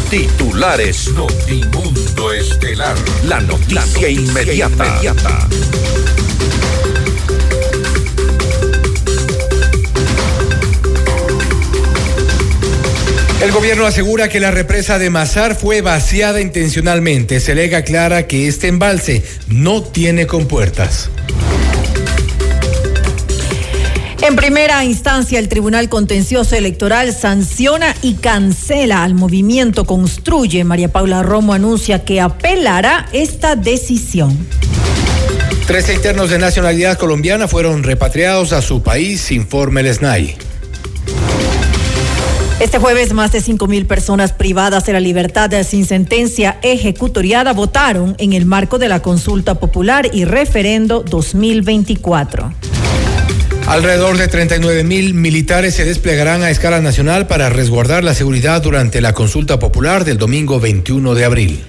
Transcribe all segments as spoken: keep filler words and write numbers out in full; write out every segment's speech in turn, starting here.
Titulares. Notimundo Estelar. La noticia, La noticia inmediata. inmediata. El gobierno asegura que la represa de Mazar fue vaciada intencionalmente. Selega aclara que este embalse no tiene compuertas. En primera instancia, el Tribunal Contencioso Electoral sanciona y cancela al movimiento Construye. María Paula Romo anuncia que apelará esta decisión. Trece internos de nacionalidad colombiana fueron repatriados a su país, informa el S N A I. Este jueves, más de cinco mil personas privadas de la libertad sin sentencia ejecutoriada votaron en el marco de la consulta popular y referendo dos mil veinticuatro. Alrededor de treinta y nueve mil militares se desplegarán a escala nacional para resguardar la seguridad durante la consulta popular del domingo veintiuno de abril.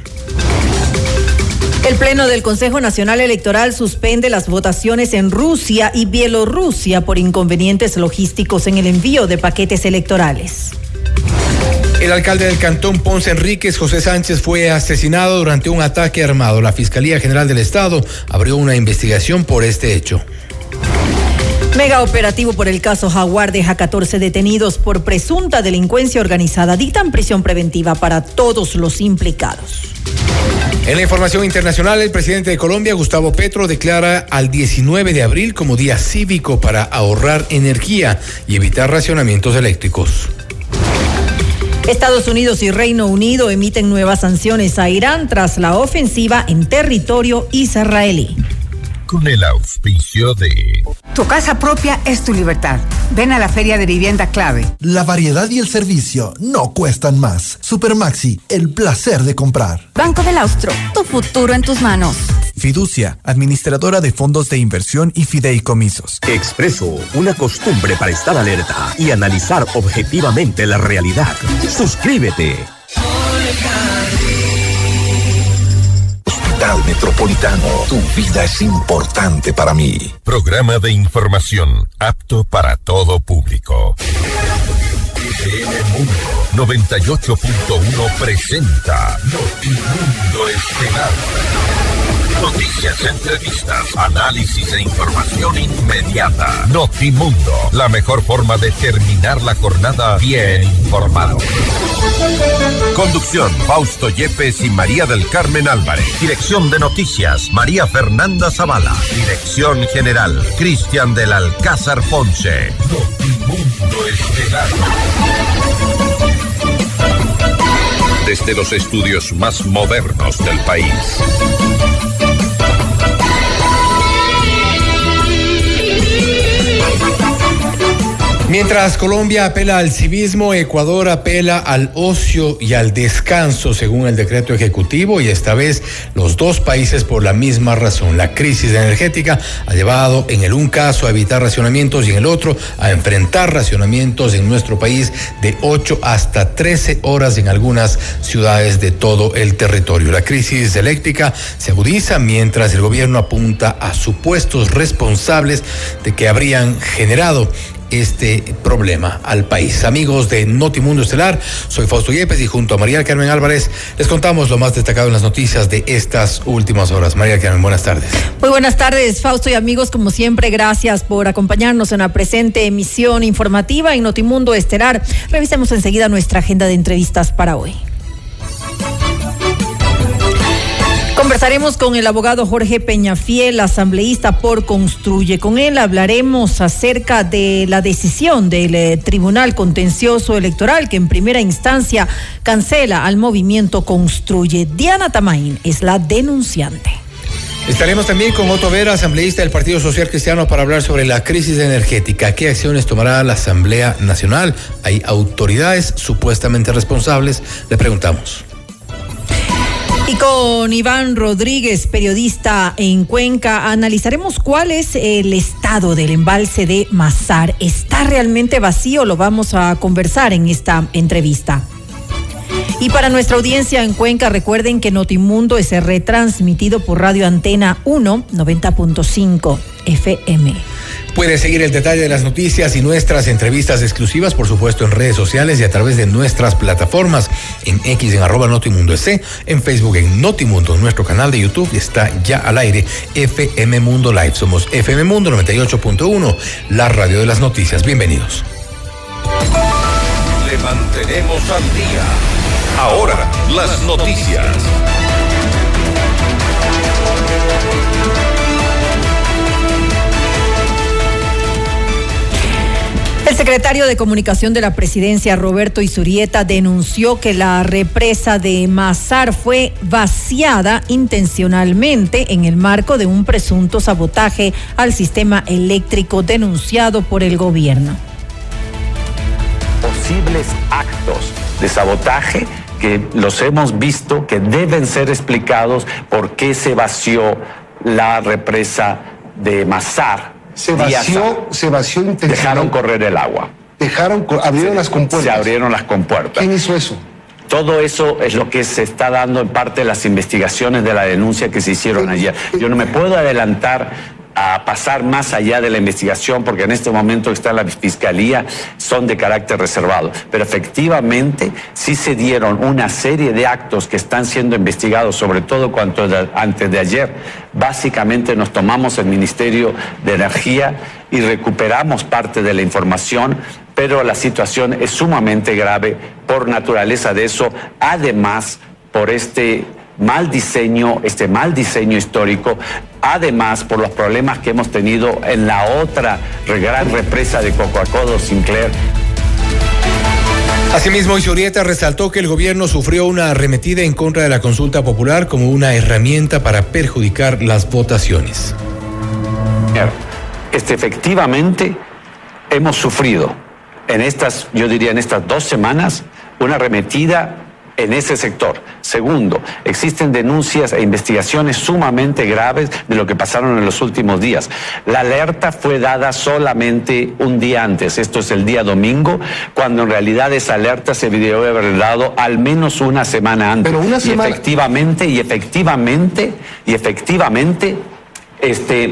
El Pleno del Consejo Nacional Electoral suspende las votaciones en Rusia y Bielorrusia por inconvenientes logísticos en el envío de paquetes electorales. El alcalde del Cantón Ponce Enríquez, José Sánchez, fue asesinado durante un ataque armado. La Fiscalía General del Estado abrió una investigación por este hecho. Mega operativo por el caso Jaguar deja catorce detenidos por presunta delincuencia organizada. Dictan prisión preventiva para todos los implicados. En la información internacional, el presidente de Colombia, Gustavo Petro, declara al diecinueve de abril como día cívico para ahorrar energía y evitar racionamientos eléctricos. Estados Unidos y Reino Unido emiten nuevas sanciones a Irán tras la ofensiva en territorio israelí. Con el auspicio de... Tu casa propia es tu libertad. Ven a la Feria de Vivienda Clave. La variedad y el servicio no cuestan más. Supermaxi, el placer de comprar. Banco del Austro, tu futuro en tus manos. Fiducia, administradora de fondos de inversión y fideicomisos. Expreso, una costumbre para estar alerta y analizar objetivamente la realidad. Suscríbete. Hospital Metropolitano, tu vida es importante para mí. Programa de información apto para todo público. T N Mundo noventa y ocho punto uno presenta Notimundo Estelar. Noticias, entrevistas, análisis e información inmediata. Notimundo, la mejor forma de terminar la jornada bien informado. Conducción, Fausto Yepes y María del Carmen Álvarez. Dirección de noticias, María Fernanda Zavala. Dirección general, Cristian del Alcázar Ponce. Notimundo Estelar. Desde los estudios más modernos del país. Mientras Colombia apela al civismo, Ecuador apela al ocio y al descanso, según el decreto ejecutivo, y esta vez los dos países por la misma razón. La crisis energética ha llevado en el un caso a evitar racionamientos y en el otro a enfrentar racionamientos en nuestro país de ocho hasta trece horas en algunas ciudades de todo el territorio. La crisis eléctrica se agudiza mientras el gobierno apunta a supuestos responsables de que habrían generado este problema al país. Amigos de Notimundo Estelar, soy Fausto Yepes y junto a María Carmen Álvarez les contamos lo más destacado en las noticias de estas últimas horas. María Carmen, buenas tardes. Muy buenas tardes, Fausto y amigos, como siempre, gracias por acompañarnos en la presente emisión informativa en Notimundo Estelar. Revisemos enseguida nuestra agenda de entrevistas para hoy. Conversaremos con el abogado Jorge Peñafiel, asambleísta por Construye. Con él hablaremos acerca de la decisión del eh, Tribunal Contencioso Electoral que en primera instancia cancela al movimiento Construye. Diana Tamain es la denunciante. Estaremos también con Otto Vera, asambleísta del Partido Social Cristiano, para hablar sobre la crisis energética. ¿Qué acciones tomará la Asamblea Nacional? ¿Hay autoridades supuestamente responsables? Le preguntamos. Y con Iván Rodríguez, periodista en Cuenca, analizaremos cuál es el estado del embalse de Mazar. ¿Está realmente vacío? Lo vamos a conversar en esta entrevista. Y para nuestra audiencia en Cuenca, recuerden que Notimundo es retransmitido por Radio Antena uno, noventa punto cinco F M. Puede seguir el detalle de las noticias y nuestras entrevistas exclusivas, por supuesto, en redes sociales y a través de nuestras plataformas, en X, en arroba Notimundo S C, en Facebook, en Notimundo, en nuestro canal de YouTube está ya al aire F M Mundo Live. Somos F M Mundo noventa y ocho punto uno, la radio de las noticias. Bienvenidos. Le mantenemos al día. Ahora, las noticias. El secretario de Comunicación de la Presidencia, Roberto Izurieta, denunció que la represa de Mazar fue vaciada intencionalmente en el marco de un presunto sabotaje al sistema eléctrico denunciado por el gobierno. Posibles actos de sabotaje que los hemos visto, que deben ser explicados por qué se vació la represa de Mazar. Se vació, se vació intencionalmente. Dejaron correr el agua. Dejaron, abrieron las compuertas. Se abrieron las compuertas. ¿Quién hizo eso? Todo eso es lo que se está dando en parte de las investigaciones de la denuncia que se hicieron ayer. Yo no me puedo adelantar a pasar más allá de la investigación porque en este momento está en la fiscalía, son de carácter reservado. Pero efectivamente sí se dieron una serie de actos que están siendo investigados, sobre todo cuanto de, antes de ayer. Básicamente nos tomamos el Ministerio de Energía y recuperamos parte de la información, pero la situación es sumamente grave por naturaleza de eso, además por este mal diseño, este mal diseño histórico, además por los problemas que hemos tenido en la otra gran represa de Cocoacodo Sinclair. Asimismo, Izurieta resaltó que el gobierno sufrió una arremetida en contra de la consulta popular como una herramienta para perjudicar las votaciones. Este, efectivamente, hemos sufrido en estas, yo diría en estas dos semanas, una arremetida en ese sector. Segundo, existen denuncias e investigaciones sumamente graves de lo que pasaron en los últimos días. La alerta fue dada solamente un día antes, esto es el día domingo, cuando en realidad esa alerta se debió haber dado al menos una semana antes. Pero una semana... Y efectivamente, y efectivamente, y efectivamente, este,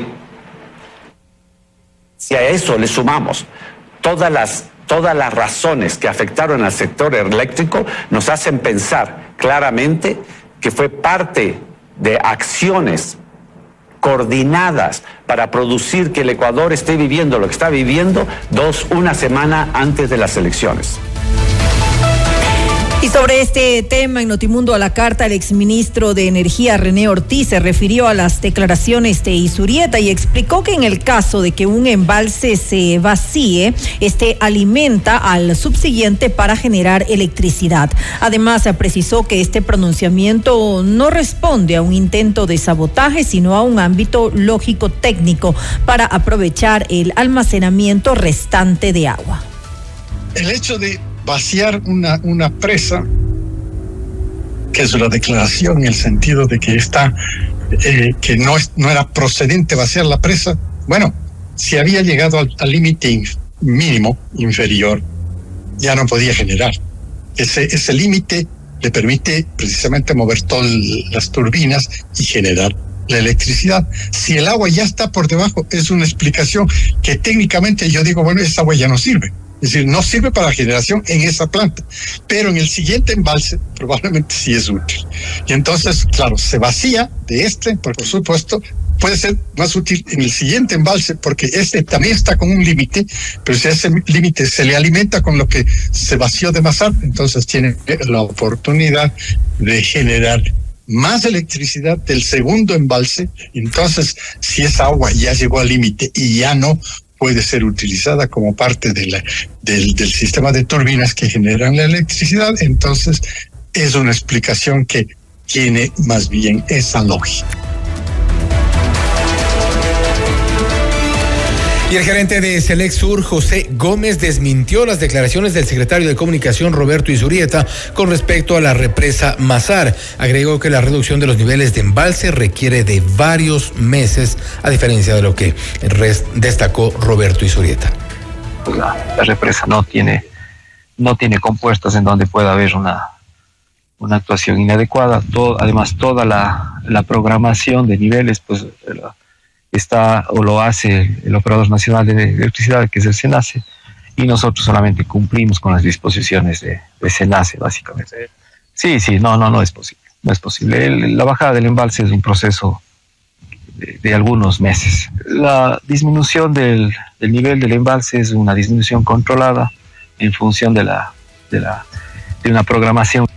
si a eso le sumamos todas las Todas las razones que afectaron al sector eléctrico nos hacen pensar claramente que fue parte de acciones coordinadas para producir que el Ecuador esté viviendo lo que está viviendo dos, una semana antes de las elecciones. Y sobre este tema, en Notimundo a la Carta, el exministro de Energía, René Ortiz, se refirió a las declaraciones de Izurieta y explicó que en el caso de que un embalse se vacíe, este alimenta al subsiguiente para generar electricidad. Además, se precisó que este pronunciamiento no responde a un intento de sabotaje, sino a un ámbito lógico-técnico para aprovechar el almacenamiento restante de agua. El hecho de vaciar una, una presa, que es una declaración en el sentido de que está, eh, que no, es, no era procedente vaciar la presa, bueno, si había llegado al límite inf, mínimo inferior, ya no podía generar. Ese, ese límite le permite precisamente mover todas las turbinas y generar la electricidad. Si el agua ya está por debajo, es una explicación que técnicamente yo digo, bueno, esa agua ya no sirve. Es decir, no sirve para la generación en esa planta, pero en el siguiente embalse probablemente sí es útil. Y entonces, claro, se vacía de este, porque por supuesto puede ser más útil en el siguiente embalse, porque este también está con un límite, pero si ese límite se le alimenta con lo que se vació de Mazar, entonces tiene la oportunidad de generar más electricidad del segundo embalse. Entonces, si esa agua ya llegó al límite y ya no puede ser utilizada como parte de la, del, del sistema de turbinas que generan la electricidad, entonces es una explicación que tiene más bien esa lógica. Y el gerente de Selexur, José Gómez, desmintió las declaraciones del secretario de Comunicación, Roberto Izurieta, con respecto a la represa Mazar. Agregó que la reducción de los niveles de embalse requiere de varios meses, a diferencia de lo que destacó Roberto Izurieta. La, la represa no tiene, no tiene compuestas en donde pueda haber una, una actuación inadecuada. Todo, además, toda la, la programación de niveles pues está o lo hace el Operador Nacional de Electricidad, que es el SENACE, y nosotros solamente cumplimos con las disposiciones de, de SENACE, básicamente. Sí, sí, no, no, no es posible. No es posible. El, la bajada del embalse es un proceso de, de algunos meses. La disminución del, del nivel del embalse es una disminución controlada en función de la, de la, de una programación.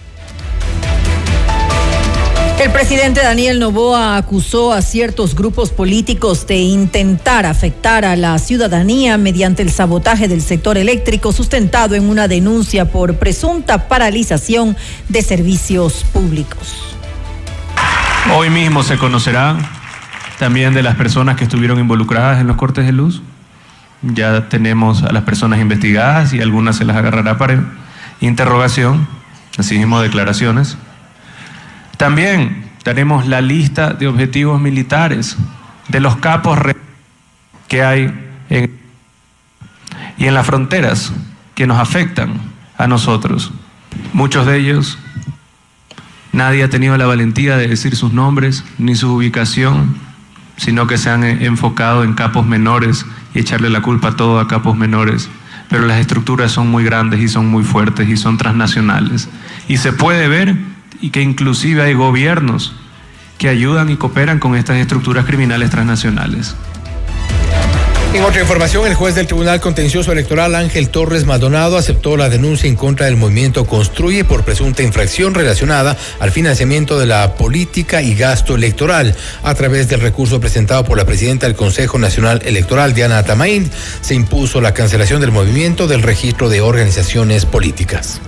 El presidente Daniel Noboa acusó a ciertos grupos políticos de intentar afectar a la ciudadanía mediante el sabotaje del sector eléctrico, sustentado en una denuncia por presunta paralización de servicios públicos. Hoy mismo se conocerá también de las personas que estuvieron involucradas en los cortes de luz. Ya tenemos a las personas investigadas y algunas se las agarrará para interrogación, así mismo declaraciones. También tenemos la lista de objetivos militares de los capos que hay en, y en las fronteras que nos afectan a nosotros. Muchos de ellos, nadie ha tenido la valentía de decir sus nombres ni su ubicación, sino que se han enfocado en capos menores y echarle la culpa a todo a capos menores. Pero las estructuras son muy grandes y son muy fuertes y son transnacionales. Y se puede ver y que inclusive hay gobiernos que ayudan y cooperan con estas estructuras criminales transnacionales. En otra información, el juez del Tribunal Contencioso Electoral, Ángel Torres Maldonado, aceptó la denuncia en contra del movimiento Construye por presunta infracción relacionada al financiamiento de la política y gasto electoral. A través del recurso presentado por la presidenta del Consejo Nacional Electoral, Diana Atamain, se impuso la cancelación del movimiento del registro de organizaciones políticas.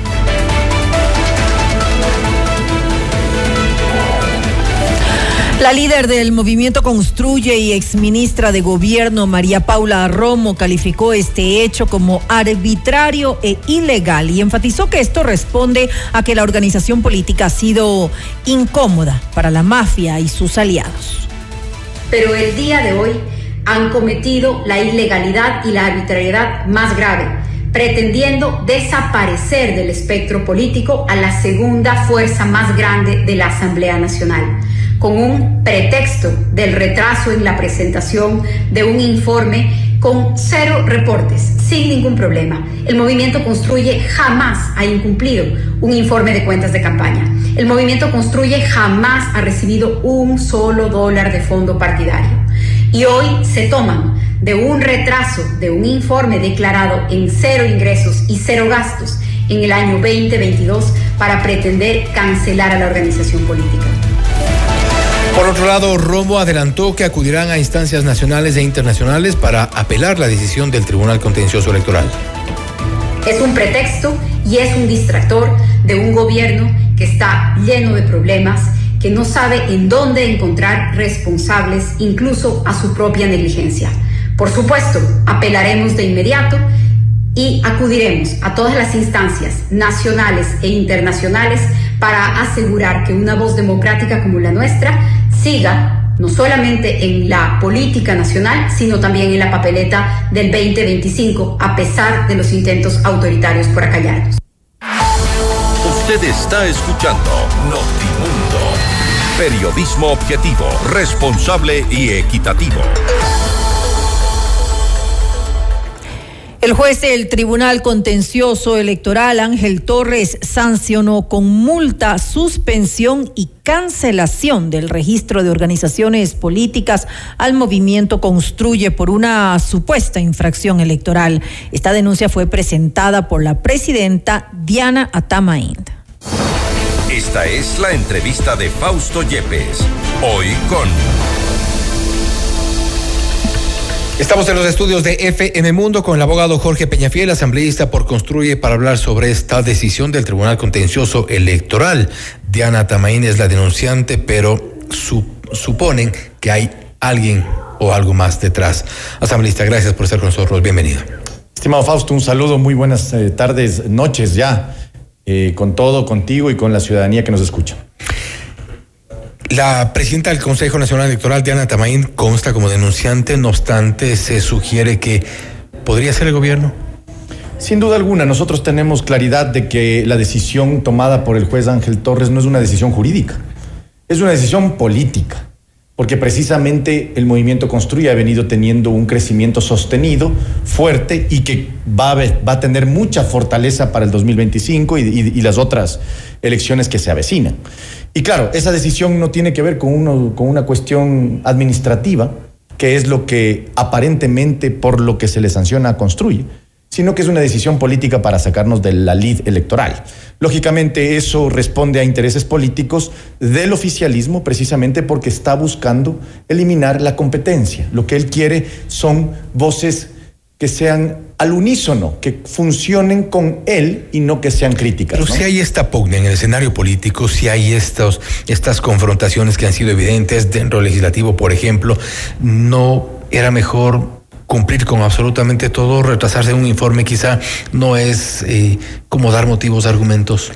La líder del movimiento Construye y exministra de Gobierno, María Paula Romo, calificó este hecho como arbitrario e ilegal y enfatizó que esto responde a que la organización política ha sido incómoda para la mafia y sus aliados. Pero el día de hoy han cometido la ilegalidad y la arbitrariedad más grave, pretendiendo desaparecer del espectro político a la segunda fuerza más grande de la Asamblea Nacional, con un pretexto del retraso en la presentación de un informe con cero reportes, sin ningún problema. El movimiento Construye jamás ha incumplido un informe de cuentas de campaña. El movimiento Construye jamás ha recibido un solo dólar de fondo partidario. Y hoy se toman de un retraso de un informe declarado en cero ingresos y cero gastos en el año veinte veintidós para pretender cancelar a la organización política. Por otro lado, Romo adelantó que acudirán a instancias nacionales e internacionales para apelar la decisión del Tribunal Contencioso Electoral. Es un pretexto y es un distractor de un gobierno que está lleno de problemas, que no sabe en dónde encontrar responsables, incluso a su propia negligencia. Por supuesto, apelaremos de inmediato y acudiremos a todas las instancias nacionales e internacionales para asegurar que una voz democrática como la nuestra siga no solamente en la política nacional, sino también en la papeleta del veinte veinticinco, a pesar de los intentos autoritarios por acallarnos. Usted está escuchando Notimundo. Periodismo objetivo, responsable y equitativo. El juez del Tribunal Contencioso Electoral, Ángel Torres, sancionó con multa, suspensión y cancelación del registro de organizaciones políticas al movimiento Construye por una supuesta infracción electoral. Esta denuncia fue presentada por la presidenta Diana Atamain. Esta es la entrevista de Fausto Yepes, hoy con... Estamos en los estudios de F M Mundo con el abogado Jorge Peñafiel, asambleísta por Construye, para hablar sobre esta decisión del Tribunal Contencioso Electoral. Diana Atamain es la denunciante, pero su, suponen que hay alguien o algo más detrás. Asambleísta, gracias por estar con nosotros. Bienvenido. Estimado Fausto, un saludo, muy buenas eh, tardes, noches ya, eh, con todo, contigo y con la ciudadanía que nos escucha. La presidenta del Consejo Nacional Electoral, Diana Atamain, consta como denunciante, no obstante, se sugiere que podría ser el gobierno. Sin duda alguna, nosotros tenemos claridad de que la decisión tomada por el juez Ángel Torres no es una decisión jurídica, es una decisión política, porque precisamente el movimiento Construye ha venido teniendo un crecimiento sostenido, fuerte, y que va a, ver, va a tener mucha fortaleza para el dos mil veinticinco y, y, y las otras elecciones que se avecinan. Y claro, esa decisión no tiene que ver con, uno, con una cuestión administrativa, que es lo que aparentemente por lo que se le sanciona a Construye, sino que es una decisión política para sacarnos de la lid electoral. Lógicamente eso responde a intereses políticos del oficialismo, precisamente porque está buscando eliminar la competencia. Lo que él quiere son voces que sean al unísono, que funcionen con él y no que sean críticas. Pero ¿no? si hay esta pugna en el escenario político, si hay estos, estas confrontaciones que han sido evidentes dentro del legislativo, por ejemplo, ¿no era mejor cumplir con absolutamente todo? Retrasarse en un informe quizá no es eh, como dar motivos, argumentos.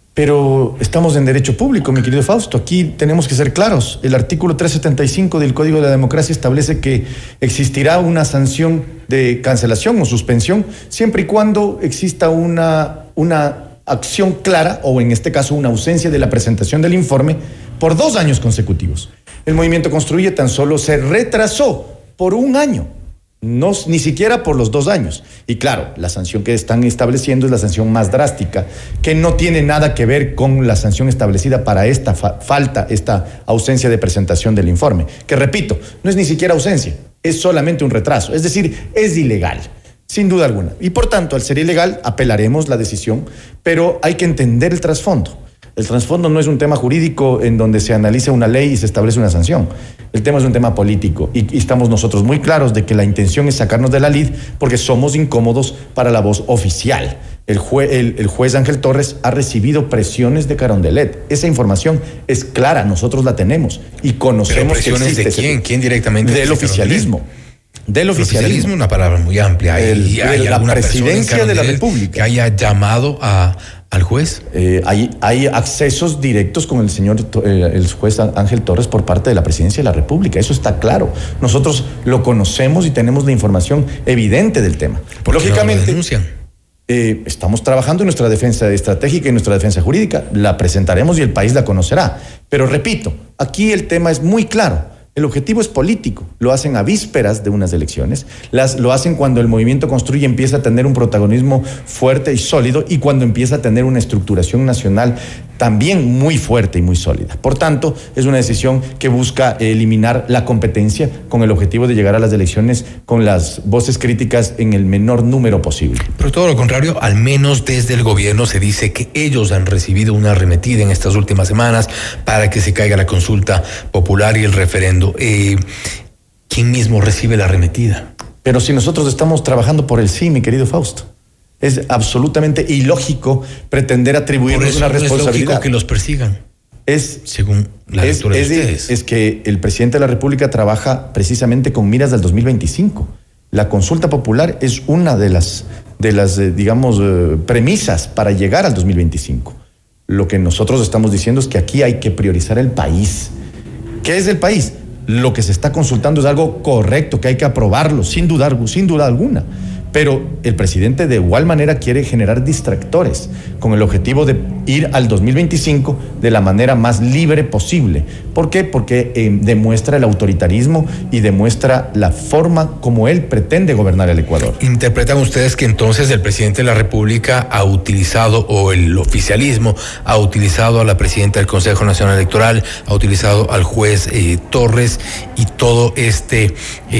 Pero estamos en derecho público, mi querido Fausto. Aquí tenemos que ser claros. El artículo trescientos setenta y cinco del Código de la Democracia establece que existirá una sanción de cancelación o suspensión siempre y cuando exista una, una acción clara, o en este caso una ausencia de la presentación del informe por dos años consecutivos. El movimiento Construye tan solo se retrasó por un año. No, ni siquiera por los dos años. Y claro, la sanción que están estableciendo es la sanción más drástica, que no tiene nada que ver con la sanción establecida para esta fa- falta, esta ausencia de presentación del informe. Que repito, no es ni siquiera ausencia, es solamente un retraso. Es decir, es ilegal, sin duda alguna. Y por tanto, al ser ilegal, apelaremos la decisión, pero hay que entender el trasfondo. El trasfondo no es un tema jurídico en donde se analiza una ley y se establece una sanción. El tema es un tema político y, y estamos nosotros muy claros de que la intención es sacarnos de la lid porque somos incómodos para la voz oficial. El, jue, el, el juez Ángel Torres ha recibido presiones de Carondelet. Esa información es clara, nosotros la tenemos y conocemos. ¿Pero presiones que de quién? ¿Quién directamente? Del oficialismo. Del oficialismo. oficialismo es una palabra muy amplia. ¿Hay, el, hay la presidencia de la República que haya llamado a, al juez? Eh, hay, hay accesos directos con el señor, eh, el juez Ángel Torres por parte de la presidencia de la República. Eso está claro. Nosotros lo conocemos y tenemos la información evidente del tema. ¿Por qué Lógicamente, no lo denuncian? Eh, estamos trabajando en nuestra defensa estratégica y nuestra defensa jurídica. La presentaremos y el país la conocerá. Pero repito, aquí el tema es muy claro. El objetivo es político, lo hacen a vísperas de unas elecciones, las, lo hacen cuando el movimiento Construye empieza a tener un protagonismo fuerte y sólido y cuando empieza a tener una estructuración nacional también muy fuerte y muy sólida. Por tanto, es una decisión que busca eliminar la competencia con el objetivo de llegar a las elecciones con las voces críticas en el menor número posible. Pero todo lo contrario, al menos desde el gobierno se dice que ellos han recibido una arremetida en estas últimas semanas para que se caiga la consulta popular y el referendo. Eh, ¿Quién mismo recibe la arremetida? Pero si nosotros estamos trabajando por el sí, mi querido Fausto. Es absolutamente ilógico pretender atribuirnos una responsabilidad. Es lógico que los persigan. Es, según la es, lectura de es, ustedes. Es que el presidente de la República trabaja precisamente con miras del dos mil veinticinco. La consulta popular es una de las, de las eh, digamos, eh, premisas para llegar al dos mil veinticinco. Lo que nosotros estamos diciendo es que aquí hay que priorizar el país. ¿Qué es el país? Lo que se está consultando es algo correcto, que hay que aprobarlo, sin dudar, sin duda alguna. Pero el presidente de igual manera quiere generar distractores con el objetivo de ir al dos mil veinticinco de la manera más libre posible. ¿Por qué? Porque eh, demuestra el autoritarismo y demuestra la forma como él pretende gobernar el Ecuador. ¿Interpretan ustedes que entonces el presidente de la República ha utilizado, o el oficialismo ha utilizado a la presidenta del Consejo Nacional Electoral, ha utilizado al juez eh, Torres y todo este,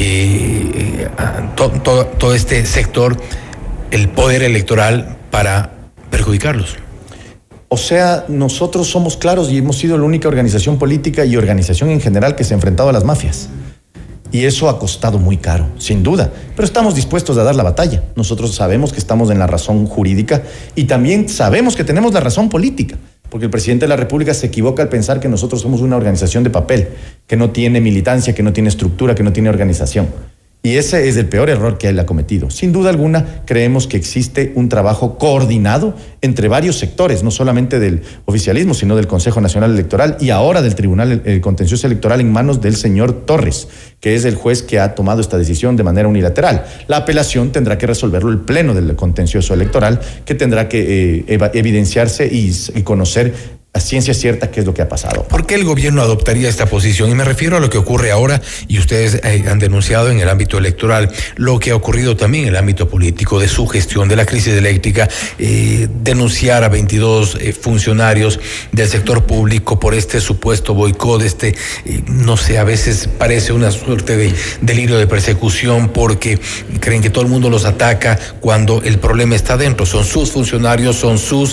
eh, to, to, todo este sector, el poder electoral, para perjudicarlos? O sea, nosotros somos claros y hemos sido la única organización política y organización en general que se ha enfrentado a las mafias. Y eso ha costado muy caro, sin duda. Pero estamos dispuestos a dar la batalla. Nosotros sabemos que estamos en la razón jurídica y también sabemos que tenemos la razón política. Porque el presidente de la República se equivoca al pensar que nosotros somos una organización de papel, que no tiene militancia, que no tiene estructura, que no tiene organización. Y ese es el peor error que él ha cometido. Sin duda alguna, creemos que existe un trabajo coordinado entre varios sectores, no solamente del oficialismo, sino del Consejo Nacional Electoral y ahora del Tribunal eh, Contencioso Electoral en manos del señor Torres, que es el juez que ha tomado esta decisión de manera unilateral. La apelación tendrá que resolverlo el Pleno del Contencioso Electoral, que tendrá que eh, evidenciarse y, y conocer a ciencia cierta qué es lo que ha pasado. ¿Por qué el gobierno adoptaría esta posición? Y me refiero a lo que ocurre ahora, y ustedes eh, han denunciado en el ámbito electoral, lo que ha ocurrido también en el ámbito político, de su gestión, de la crisis eléctrica, eh, denunciar a veintidós eh, funcionarios del sector público por este supuesto boicot, este, eh, no sé, a veces parece una suerte de delirio de persecución porque creen que todo el mundo los ataca cuando el problema está dentro. Son sus funcionarios, son sus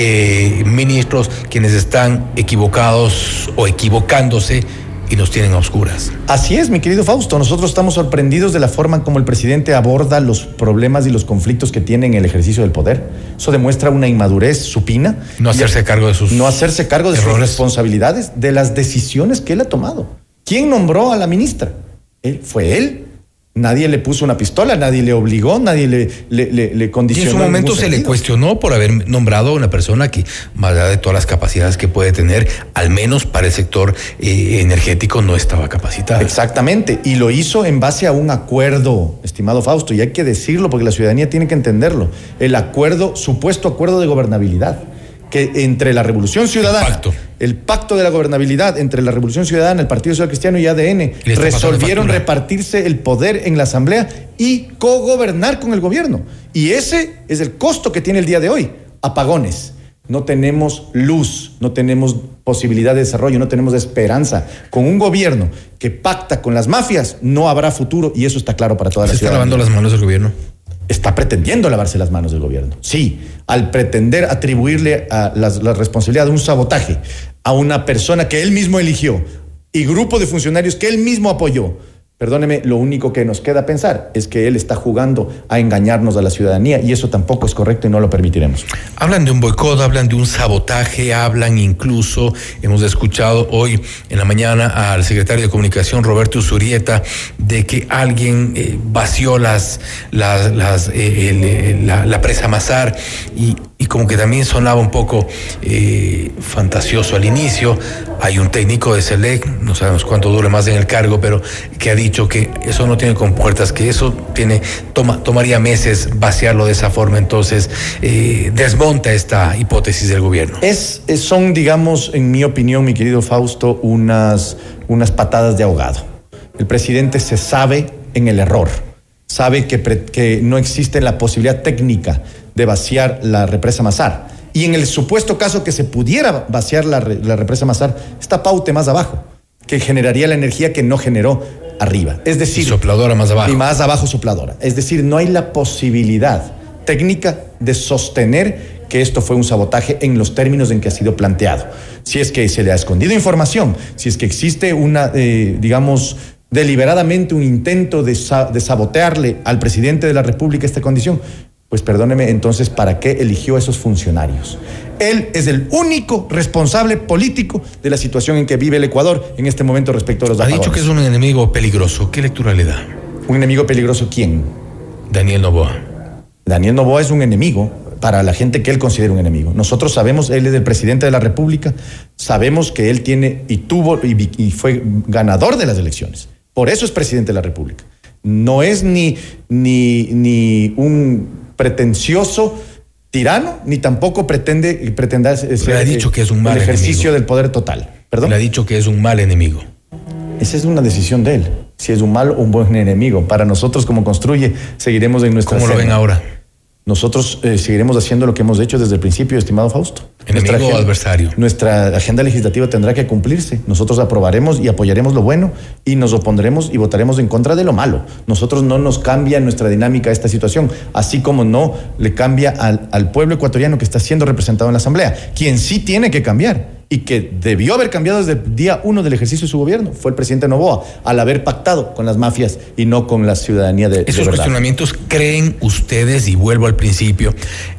eh, ministros quienes están equivocados o equivocándose y nos tienen a oscuras. Así es, mi querido Fausto. Nosotros estamos sorprendidos de la forma como el presidente aborda los problemas y los conflictos que tiene en el ejercicio del poder. Eso demuestra una inmadurez supina. No hacerse cargo de sus No hacerse cargo de errores. sus responsabilidades, de las decisiones que él ha tomado. ¿Quién nombró a la ministra? ¿Él? ¿Fue él? Nadie le puso una pistola, nadie le obligó, nadie le, le, le, le condicionó. Y en su momento se le cuestionó por haber nombrado a una persona que, más allá de todas las capacidades que puede tener, al menos para el sector eh, energético no estaba capacitada. Exactamente, y lo hizo en base a un acuerdo, estimado Fausto, y hay que decirlo porque la ciudadanía tiene que entenderlo. El acuerdo, supuesto acuerdo de gobernabilidad, que entre la Revolución Ciudadana, el pacto, el pacto de la gobernabilidad entre la Revolución Ciudadana, el Partido Social Cristiano y A D N, resolvieron repartirse el poder en la Asamblea y cogobernar con el gobierno. Y ese es el costo que tiene el día de hoy. Apagones. No tenemos luz, no tenemos posibilidad de desarrollo, no tenemos esperanza. Con un gobierno que pacta con las mafias, no habrá futuro, y eso está claro para toda la ciudadanía. ¿Se está lavando las manos el gobierno? Está pretendiendo lavarse las manos del gobierno. Sí, al pretender atribuirle a las, la responsabilidad de un sabotaje a una persona que él mismo eligió y grupo de funcionarios que él mismo apoyó. Perdóneme, lo único que nos queda pensar es que él está jugando a engañarnos a la ciudadanía y eso tampoco es correcto y no lo permitiremos. Hablan de un boicot, hablan de un sabotaje, hablan incluso, hemos escuchado hoy en la mañana al secretario de Comunicación, Roberto Usurieta, de que alguien eh, vació las, las, las, eh, el, la, la presa Mazar y, y como que también sonaba un poco eh, fantasioso al inicio. Hay un técnico de Selec, no sabemos cuánto dure más en el cargo, pero que ha dicho que eso no tiene compuertas, que eso tiene toma, tomaría meses vaciarlo de esa forma. Entonces, eh, desmonta esta hipótesis del gobierno. Es, es, son, digamos, en mi opinión, mi querido Fausto, unas, unas patadas de ahogado. El presidente se sabe en el error, sabe que, pre, que no existe la posibilidad técnica de vaciar la represa Mazar. Y en el supuesto caso que se pudiera vaciar la, la represa Mazar, está Paute más abajo, que generaría la energía que no generó arriba. Es decir, y sopladora más abajo. Y más abajo sopladora. Es decir, no hay la posibilidad técnica de sostener que esto fue un sabotaje en los términos en que ha sido planteado. Si es que se le ha escondido información, si es que existe una, eh, digamos, deliberadamente un intento de, sa- de sabotearle al presidente de la República esta condición, pues perdóneme, entonces, ¿para qué eligió a esos funcionarios? Él es el único responsable político de la situación en que vive el Ecuador en este momento respecto a los apagones. Ha dicho que es un enemigo peligroso. ¿Qué lectura le da? ¿Un enemigo peligroso quién? Daniel Noboa. Daniel Noboa es un enemigo para la gente que él considera un enemigo. Nosotros sabemos, él es el presidente de la República, sabemos que él tiene y tuvo y, y fue ganador de las elecciones. Por eso es presidente de la República. No es ni, ni, ni un pretencioso tirano, ni tampoco pretende pretender ser le ha dicho que es un mal el ejercicio enemigo. del poder total. ¿Perdón? Le ha dicho que es un mal enemigo. Esa es una decisión de él. Si es un mal o un buen enemigo. Para nosotros, como Construye, seguiremos en nuestra ¿Cómo lo ven ahora? Nosotros eh, seguiremos haciendo lo que hemos hecho desde el principio, estimado Fausto. ¿Enemigo agenda, o adversario? Nuestra agenda legislativa tendrá que cumplirse. Nosotros aprobaremos y apoyaremos lo bueno y nos opondremos y votaremos en contra de lo malo. Nosotros no nos cambia nuestra dinámica esta situación, así como no le cambia al, al pueblo ecuatoriano que está siendo representado en la Asamblea. Quien sí tiene que cambiar y que debió haber cambiado desde el día uno del ejercicio de su gobierno fue el presidente Noboa, al haber pactado con las mafias y no con la ciudadanía de, de Esos verdad. cuestionamientos, ¿creen ustedes, y vuelvo al principio,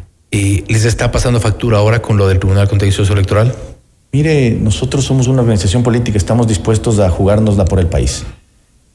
eh, les está pasando factura ahora con lo del Tribunal Contencioso Electoral? Mire, nosotros somos una organización política, estamos dispuestos a jugárnosla por el país.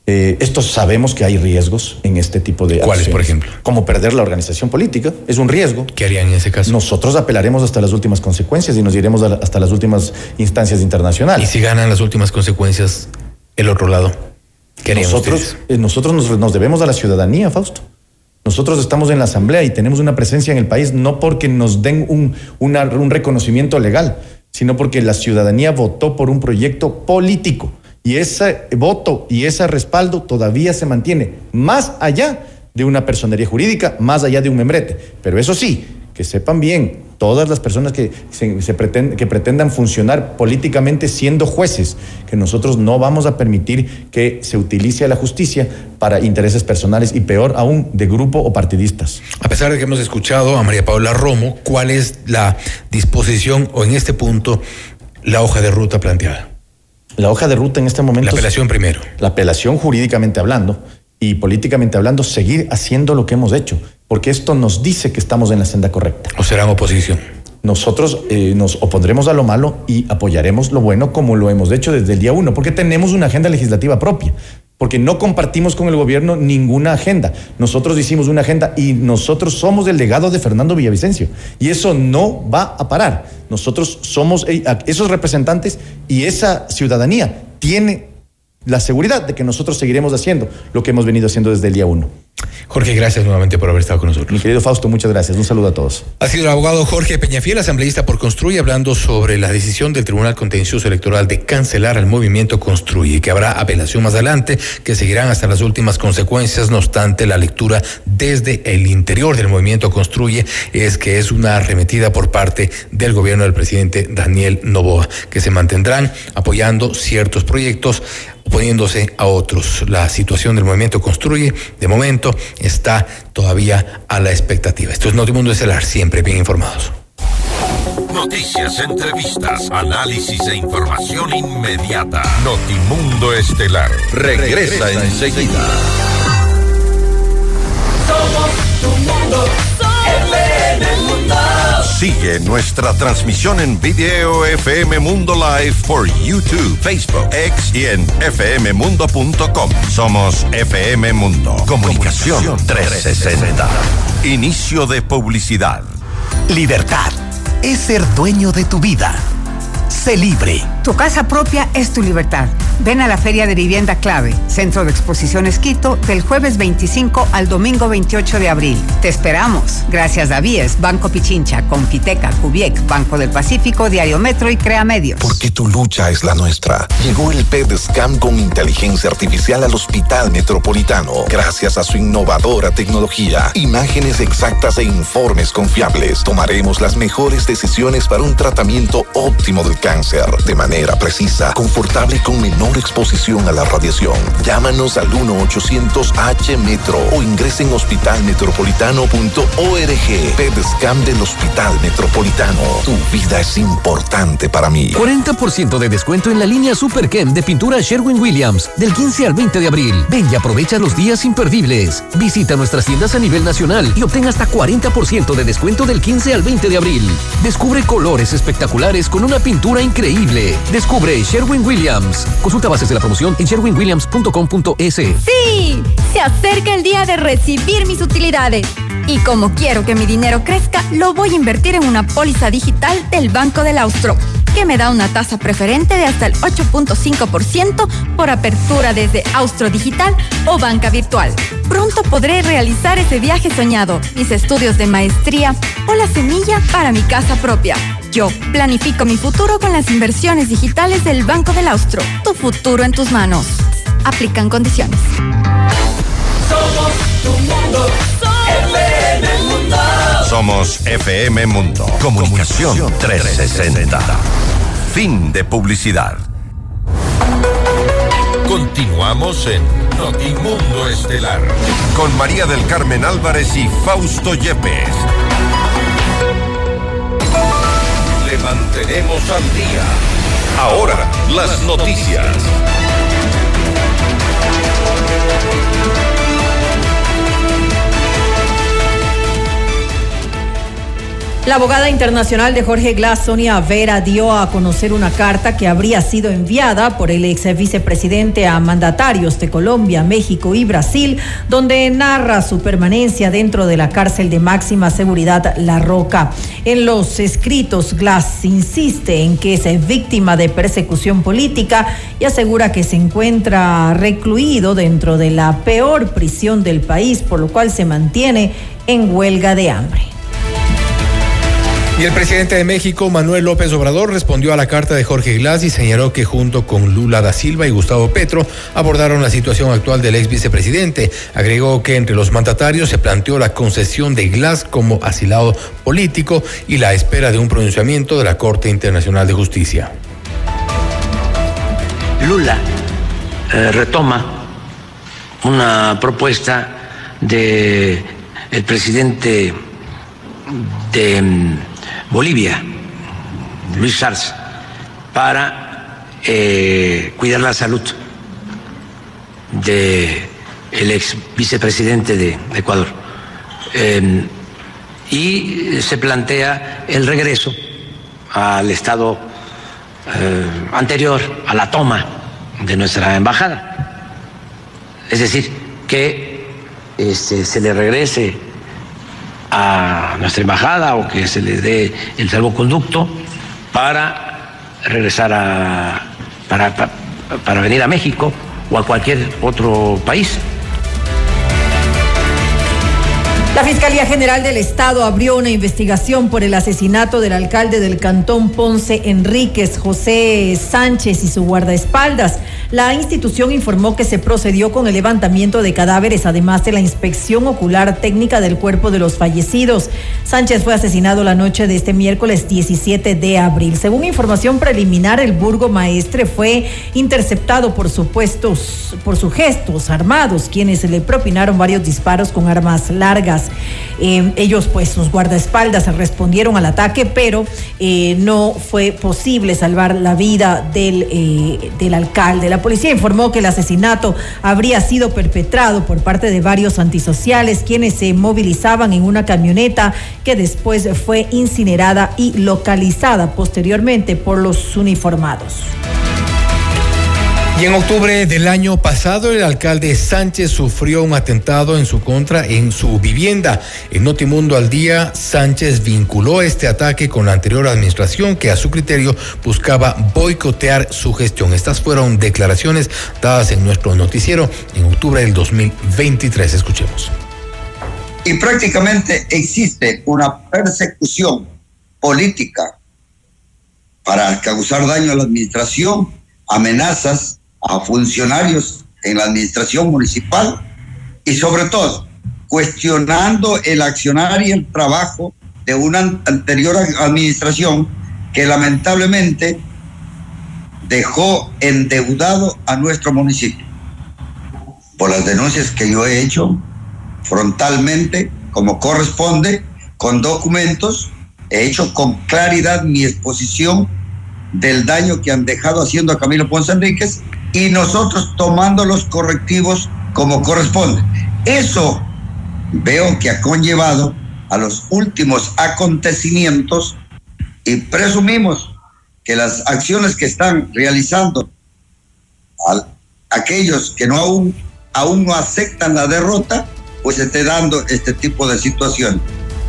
Eh, esto sabemos que hay riesgos en este tipo de ¿Cuáles, acciones. por ejemplo? Como perder la organización política, es un riesgo. ¿Qué harían en ese caso? Nosotros apelaremos hasta las últimas consecuencias y nos iremos a la, hasta las últimas instancias internacionales. ¿Y si ganan las últimas consecuencias el otro lado? ¿Qué harían Nosotros, eh, nosotros nos, nos debemos a la ciudadanía, Fausto. Nosotros estamos en la Asamblea y tenemos una presencia en el país no porque nos den un, una, un reconocimiento legal, sino porque la ciudadanía votó por un proyecto político. Y ese voto y ese respaldo todavía se mantiene más allá de una personería jurídica, más allá de un membrete. Pero eso sí, que sepan bien, todas las personas que, se, se pretend, que pretendan funcionar políticamente siendo jueces, que nosotros no vamos a permitir que se utilice a la justicia para intereses personales y peor aún de grupo o partidistas. A pesar de que hemos escuchado a María Paula Romo, ¿cuál es la disposición o en este punto la hoja de ruta planteada? La hoja de ruta en este momento... La apelación primero. La apelación jurídicamente hablando y políticamente hablando, seguir haciendo lo que hemos hecho, porque esto nos dice que estamos en la senda correcta. ¿O serán oposición? Nosotros eh, nos opondremos a lo malo y apoyaremos lo bueno como lo hemos hecho desde el día uno, porque tenemos una agenda legislativa propia, porque no compartimos con el gobierno ninguna agenda. Nosotros hicimos una agenda y nosotros somos el legado de Fernando Villavicencio y eso no va a parar. Nosotros somos esos representantes y esa ciudadanía tiene la seguridad de que nosotros seguiremos haciendo lo que hemos venido haciendo desde el día uno. Jorge, gracias nuevamente por haber estado con nosotros. Mi querido Fausto, muchas gracias. Un saludo a todos. Ha sido el abogado Jorge Peñafiel, asambleísta por Construye, hablando sobre la decisión del Tribunal Contencioso Electoral de cancelar al movimiento Construye, que habrá apelación más adelante, que seguirán hasta las últimas consecuencias. No obstante, la lectura desde el interior del movimiento Construye es que es una arremetida por parte del gobierno del presidente Daniel Noboa, que se mantendrán apoyando ciertos proyectos, oponiéndose a otros. La situación del movimiento Construye, de momento, está todavía a la expectativa. Esto es Notimundo Estelar, siempre bien informados. Noticias, entrevistas, análisis e información inmediata. Notimundo Estelar regresa, regresa enseguida. Somos tu mundo, F M Mundo. Sigue nuestra transmisión en video F M Mundo Live por YouTube, Facebook, X y en f m mundo punto com. Somos F M Mundo. Comunicación trescientos sesenta. Inicio de publicidad. Libertad es ser dueño de tu vida. Sé libre. Tu casa propia es tu libertad. Ven a la Feria de Vivienda Clave, Centro de Exposiciones Quito, del jueves veinticinco al domingo veintiocho de abril. Te esperamos. Gracias a Vies, Banco Pichincha, Confiteca, Cubiec, Banco del Pacífico, Diario Metro y Crea Medios. Porque tu lucha es la nuestra. Llegó el P E D Scan con inteligencia artificial al Hospital Metropolitano. Gracias a su innovadora tecnología, imágenes exactas e informes confiables, tomaremos las mejores decisiones para un tratamiento óptimo del cáncer, de manera precisa, confortable y con menor exposición a la radiación. Llámanos al uno ochocientos H Metro o ingresen en hospital metropolitano punto org. P E D Scan del Hospital Metropolitano. Tu vida es importante para mí. cuarenta por ciento de descuento en la línea Super Chem de pintura Sherwin-Williams del quince al veinte de abril. Ven y aprovecha los días imperdibles. Visita nuestras tiendas a nivel nacional y obtén hasta cuarenta por ciento de descuento del quince al veinte de abril. Descubre colores espectaculares con una pintura increíble. Descubre Sherwin-Williams. Consulta bases de la promoción en sherwin williams punto com punto es. ¡Sí! Se acerca el día de recibir mis utilidades. Y como quiero que mi dinero crezca, lo voy a invertir en una póliza digital del Banco del Austro, que me da una tasa preferente de hasta el ocho punto cinco por ciento por apertura desde Austro Digital o banca virtual. Pronto podré realizar ese viaje soñado, mis estudios de maestría o la semilla para mi casa propia. Yo planifico mi futuro con las inversiones digitales del Banco del Austro. Tu futuro en tus manos. Aplican condiciones. Somos tu mundo, F M Mundo. Somos F M Mundo. Comunicación trescientos sesenta. Fin de publicidad. Continuamos en Notimundo Estelar con María del Carmen Álvarez y Fausto Yepes. Le mantenemos al día. Ahora, las noticias. La abogada internacional de Jorge Glass, Sonia Vera, dio a conocer una carta que habría sido enviada por el ex vicepresidente a mandatarios de Colombia, México y Brasil, donde narra su permanencia dentro de la cárcel de máxima seguridad La Roca. En los escritos, Glass insiste en que es víctima de persecución política y asegura que se encuentra recluido dentro de la peor prisión del país, por lo cual se mantiene en huelga de hambre. Y el presidente de México, Manuel López Obrador, respondió a la carta de Jorge Glass y señaló que junto con Lula da Silva y Gustavo Petro abordaron la situación actual del ex vicepresidente. Agregó que entre los mandatarios se planteó la concesión de Glass como asilado político y la espera de un pronunciamiento de la Corte Internacional de Justicia. Lula eh, retoma una propuesta de el presidente de Bolivia, Luis Arce, para eh, cuidar la salud de el ex vicepresidente de Ecuador. Eh, y se plantea el regreso al estado eh, anterior a la toma de nuestra embajada. Es decir, que este, se le regrese a nuestra embajada o que se le dé el salvoconducto para regresar a para, para, para venir a México o a cualquier otro país. La Fiscalía General del Estado abrió una investigación por el asesinato del alcalde del Cantón Ponce Enríquez, José Sánchez, y su guardaespaldas. La institución informó que se procedió con el levantamiento de cadáveres, además de la inspección ocular técnica del cuerpo de los fallecidos. Sánchez fue asesinado la noche de este miércoles diecisiete de abril. Según información preliminar, el burgomaestre fue interceptado por supuestos, por sujetos armados, quienes le propinaron varios disparos con armas largas. Eh, ellos, pues, sus guardaespaldas respondieron al ataque, pero eh, no fue posible salvar la vida del, eh, del alcalde. La policía informó que el asesinato habría sido perpetrado por parte de varios antisociales, quienes se movilizaban en una camioneta que después fue incinerada y localizada posteriormente por los uniformados. Y en octubre del año pasado, el alcalde Sánchez sufrió un atentado en su contra en su vivienda. En Notimundo al Día, Sánchez vinculó este ataque con la anterior administración que a su criterio buscaba boicotear su gestión. Estas fueron declaraciones dadas en nuestro noticiero en octubre del dos mil veintitrés. Escuchemos. Y prácticamente existe una persecución política para causar daño a la administración, amenazas a funcionarios en la administración municipal y sobre todo cuestionando el accionar y el trabajo de una anterior administración que lamentablemente dejó endeudado a nuestro municipio. Por las denuncias que yo he hecho frontalmente, como corresponde, con documentos, he hecho con claridad mi exposición del daño que han dejado haciendo a Camilo Ponce Enríquez y nosotros tomando los correctivos como corresponde. Eso veo que ha conllevado a los últimos acontecimientos y presumimos que las acciones que están realizando a aquellos que no aún, aún no aceptan la derrota, pues esté dando este tipo de situación.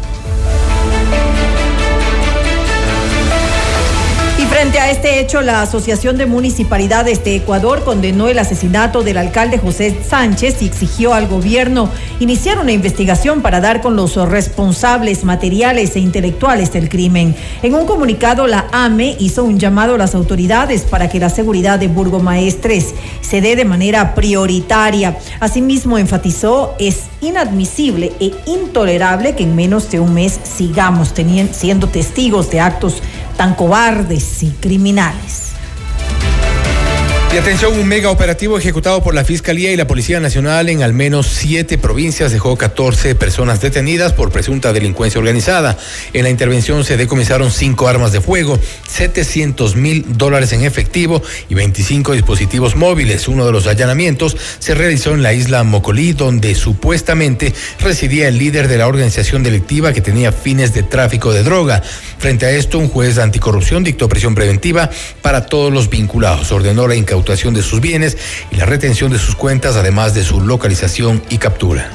Frente a este hecho, la Asociación de Municipalidades de Ecuador condenó el asesinato del alcalde José Sánchez y exigió al gobierno iniciar una investigación para dar con los responsables materiales e intelectuales del crimen. En un comunicado, la A M E hizo un llamado a las autoridades para que la seguridad de burgomaestres se dé de manera prioritaria. Asimismo, enfatizó, es inadmisible e intolerable que en menos de un mes sigamos teniendo, siendo testigos de actos tan cobardes y criminales. Y atención, un mega operativo ejecutado por la Fiscalía y la Policía Nacional en al menos siete provincias dejó catorce personas detenidas por presunta delincuencia organizada. En la intervención se decomisaron cinco armas de fuego, setecientos mil dólares en efectivo y veinticinco dispositivos móviles. Uno de los allanamientos se realizó en la isla Mocolí, donde supuestamente residía el líder de la organización delictiva que tenía fines de tráfico de droga. Frente a esto, un juez de anticorrupción dictó prisión preventiva para todos los vinculados. Ordenó la incautación de sus bienes y la retención de sus cuentas, además de su localización y captura.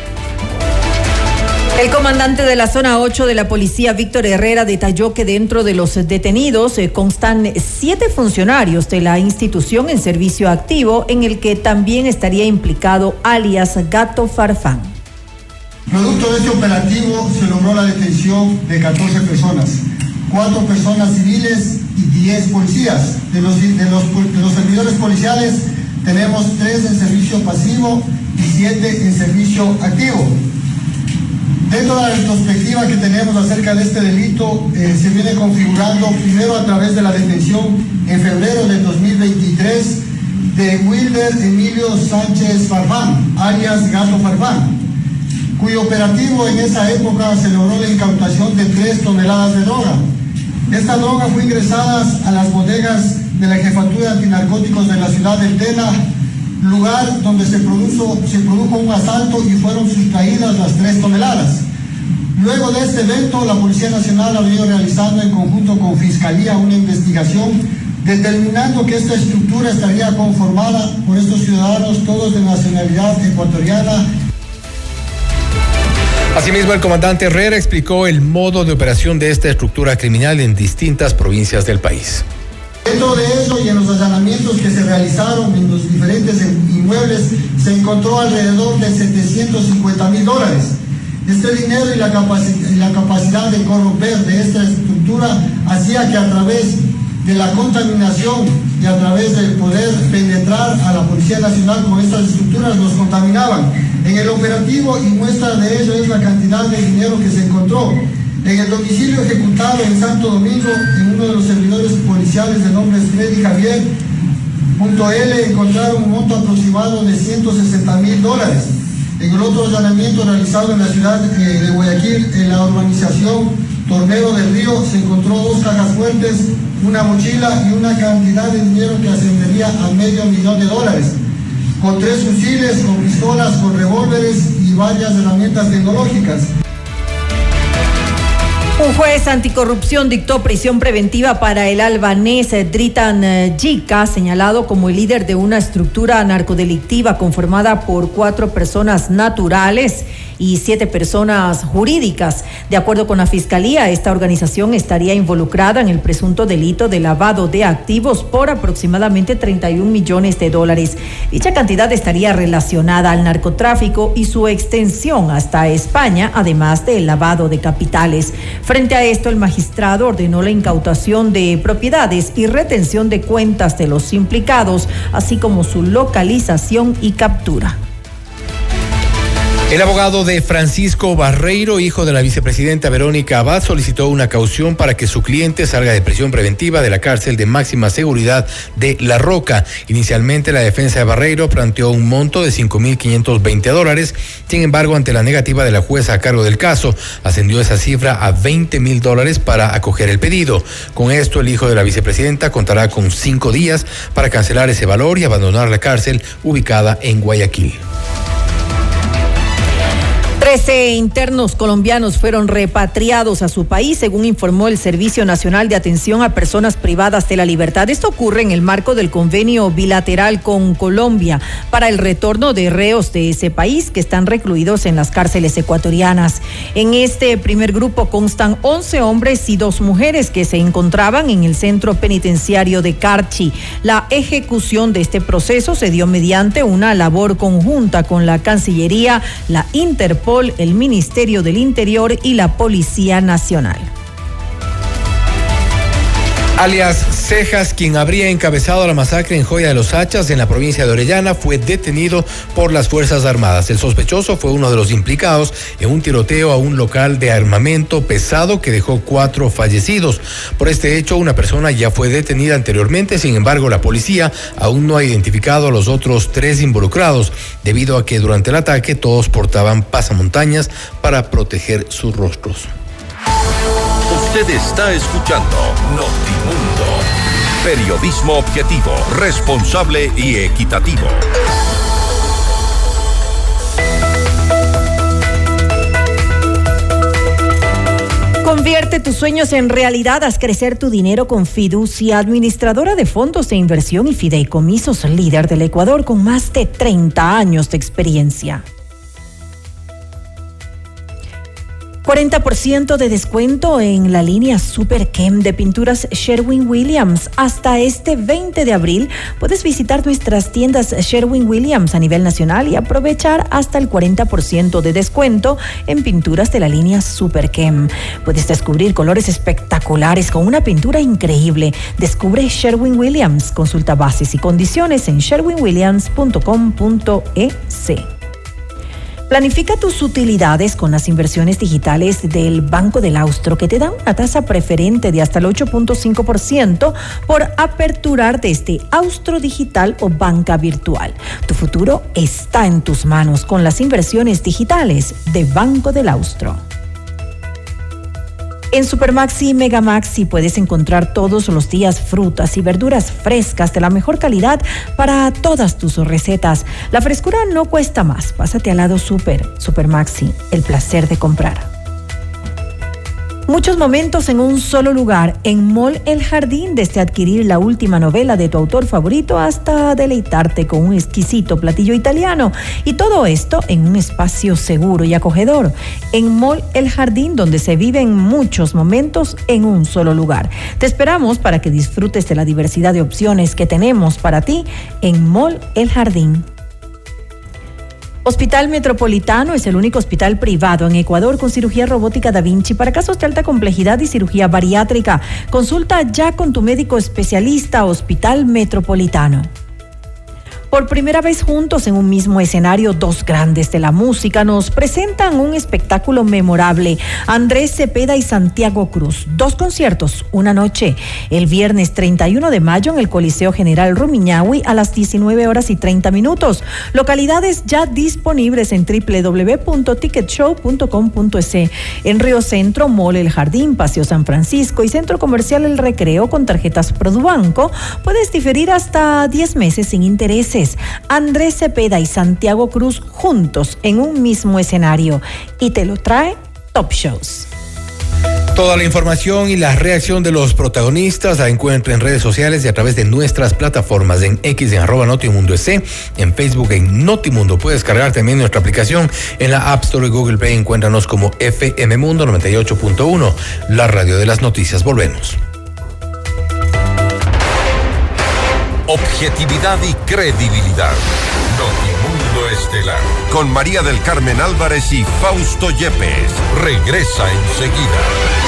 El comandante de la zona ocho de la policía, Víctor Herrera, detalló que dentro de los detenidos eh, constan siete funcionarios de la institución en servicio activo, en el que también estaría implicado alias Gato Farfán. Producto de este operativo se logró la detención de catorce personas, cuatro personas civiles y diez policías. De los, de, los, de los servidores policiales tenemos tres en servicio pasivo y siete en servicio activo. Dentro de la retrospectiva que tenemos acerca de este delito, eh, se viene configurando primero a través de la detención en febrero del dos mil veintitrés de Wilder Emilio Sánchez Farfán, alias Gato Farfán, cuyo operativo en esa época se logró la incautación de tres toneladas de droga. Esta droga fue ingresada a las bodegas de la Jefatura de Antinarcóticos de la ciudad de Tela, lugar donde se produjo, se produjo un asalto y fueron sustraídas las tres toneladas. Luego de este evento, la Policía Nacional ha venido realizando en conjunto con Fiscalía una investigación determinando que esta estructura estaría conformada por estos ciudadanos, todos de nacionalidad ecuatoriana. Asimismo, el comandante Herrera explicó el modo de operación de esta estructura criminal en distintas provincias del país. Dentro de eso y en los allanamientos que se realizaron en los diferentes inmuebles se encontró alrededor de setecientos cincuenta mil dólares. Este dinero y la, capaci- y la capacidad de corromper de esta estructura hacía que a través de la contaminación y a través del poder penetrar a la Policía Nacional con estas estructuras nos contaminaban. En el operativo, y muestra de ello es la cantidad de dinero que se encontró. En el domicilio ejecutado en Santo Domingo, en uno de los servidores policiales de nombre Freddy Javier punto L, encontraron un monto aproximado de ciento sesenta mil dólares. En el otro allanamiento realizado en la ciudad eh, de Guayaquil, en la urbanización Tornero del Río, se encontró dos cajas fuertes, una mochila y una cantidad de dinero que ascendería a medio millón de dólares, con tres fusiles, con pistolas, con revólveres y varias herramientas tecnológicas. Un juez anticorrupción dictó prisión preventiva para el albanés Dritan Jica, señalado como el líder de una estructura narcodelictiva conformada por cuatro personas naturales y siete personas jurídicas. De acuerdo con la Fiscalía, esta organización estaría involucrada en el presunto delito de lavado de activos por aproximadamente treinta y un millones de dólares. Dicha cantidad estaría relacionada al narcotráfico y su extensión hasta España, además del lavado de capitales. Frente a esto, el magistrado ordenó la incautación de propiedades y retención de cuentas de los implicados, así como su localización y captura. El abogado de Francisco Barreiro, hijo de la vicepresidenta Verónica Abad, solicitó una caución para que su cliente salga de prisión preventiva de la cárcel de máxima seguridad de La Roca. Inicialmente, la defensa de Barreiro planteó un monto de cinco mil quinientos veinte dólares. Sin embargo, ante la negativa de la jueza a cargo del caso, ascendió esa cifra a veinte mil dólares para acoger el pedido. Con esto, el hijo de la vicepresidenta contará con cinco días para cancelar ese valor y abandonar la cárcel ubicada en Guayaquil. Trece internos colombianos fueron repatriados a su país, según informó el Servicio Nacional de Atención a Personas Privadas de la Libertad. Esto ocurre en el marco del convenio bilateral con Colombia para el retorno de reos de ese país que están recluidos en las cárceles ecuatorianas. En este primer grupo constan once hombres y dos mujeres que se encontraban en el centro penitenciario de Carchi. La ejecución de este proceso se dio mediante una labor conjunta con la Cancillería, la Interpol, el Ministerio del Interior y la Policía Nacional. Alias Cejas, quien habría encabezado la masacre en Joya de los Hachas, en la provincia de Orellana, fue detenido por las Fuerzas Armadas. El sospechoso fue uno de los implicados en un tiroteo a un local de armamento pesado que dejó cuatro fallecidos. Por este hecho, una persona ya fue detenida anteriormente. Sin embargo, la policía aún no ha identificado a los otros tres involucrados, debido a que durante el ataque todos portaban pasamontañas para proteger sus rostros. Usted está escuchando Notimundo. Periodismo objetivo, responsable y equitativo. Convierte tus sueños en realidad, haz crecer tu dinero con Fiducia, administradora de fondos de inversión y fideicomisos, líder del Ecuador con más de treinta años de experiencia. cuarenta por ciento de descuento en la línea Super Chem de pinturas Sherwin-Williams. Hasta este veinte de abril puedes visitar nuestras tiendas Sherwin-Williams a nivel nacional y aprovechar hasta el cuarenta por ciento de descuento en pinturas de la línea Super Chem. Puedes descubrir colores espectaculares con una pintura increíble. Descubre Sherwin-Williams. Consulta bases y condiciones en sherwin williams punto com punto e c. Planifica tus utilidades con las inversiones digitales del Banco del Austro, que te dan una tasa preferente de hasta el ocho punto cinco por ciento por aperturar desde Austro Digital o banca virtual. Tu futuro está en tus manos con las inversiones digitales de Banco del Austro. En Supermaxi y Megamaxi puedes encontrar todos los días frutas y verduras frescas de la mejor calidad para todas tus recetas. La frescura no cuesta más. Pásate al lado Super. Supermaxi, el placer de comprar. Muchos momentos en un solo lugar. En Mall El Jardín, desde adquirir la última novela de tu autor favorito hasta deleitarte con un exquisito platillo italiano. Y todo esto en un espacio seguro y acogedor. En Mall El Jardín, donde se viven muchos momentos en un solo lugar. Te esperamos para que disfrutes de la diversidad de opciones que tenemos para ti en Mall El Jardín. Hospital Metropolitano es el único hospital privado en Ecuador con cirugía robótica Da Vinci para casos de alta complejidad y cirugía bariátrica. Consulta ya con tu médico especialista. Hospital Metropolitano. Por primera vez juntos en un mismo escenario, dos grandes de la música nos presentan un espectáculo memorable. Andrés Cepeda y Santiago Cruz. Dos conciertos, una noche. El viernes treinta y uno de mayo en el Coliseo General Rumiñahui a las diecinueve horas y treinta minutos. Localidades ya disponibles en doble u doble u doble u punto ticket show punto com punto e c. En Río Centro, Mall El Jardín, Paseo San Francisco y Centro Comercial El Recreo con tarjetas Produbanco. Puedes diferir hasta diez meses sin intereses. Andrés Cepeda y Santiago Cruz juntos en un mismo escenario, y te lo trae Top Shows. Toda la información y la reacción de los protagonistas la encuentra en redes sociales y a través de nuestras plataformas, en X en arroba Notimundo E C, en Facebook en Notimundo. Puedes cargar también nuestra aplicación en la App Store y Google Play. Encuéntranos como F M Mundo noventa y ocho punto uno, la radio de las noticias. Volvemos. Objetividad y credibilidad. Notimundo Estelar. Con María del Carmen Álvarez y Fausto Yepes. Regresa enseguida.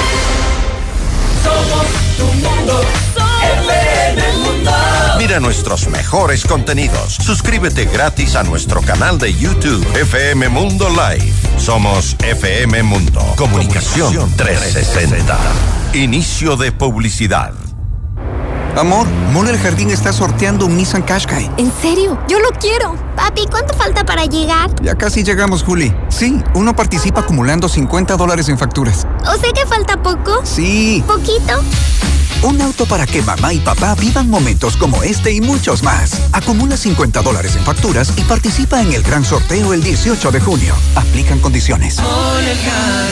Somos tu mundo. F M Mundo. Mira nuestros mejores contenidos. Suscríbete gratis a nuestro canal de YouTube. F M Mundo Live. Somos F M Mundo. Comunicación trescientos sesenta. Inicio de publicidad. Amor, Mall El Jardín está sorteando un Nissan Qashqai. ¿En serio? ¡Yo lo quiero! Papi, ¿cuánto falta para llegar? Ya casi llegamos, Juli. Sí, uno participa acumulando cincuenta dólares en facturas. ¿O sea que falta poco? Sí. ¿Poquito? Un auto para que mamá y papá vivan momentos como este y muchos más. Acumula cincuenta dólares en facturas y participa en el gran sorteo el dieciocho de junio. Aplican condiciones. Mall El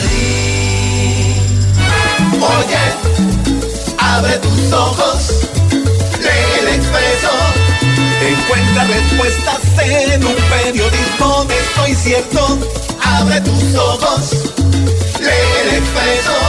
Jardín. Oye, abre tus ojos. Lee El Expreso. Encuentra respuestas en un periodismo de estoy cierto. Abre tus ojos. Lee El Expreso.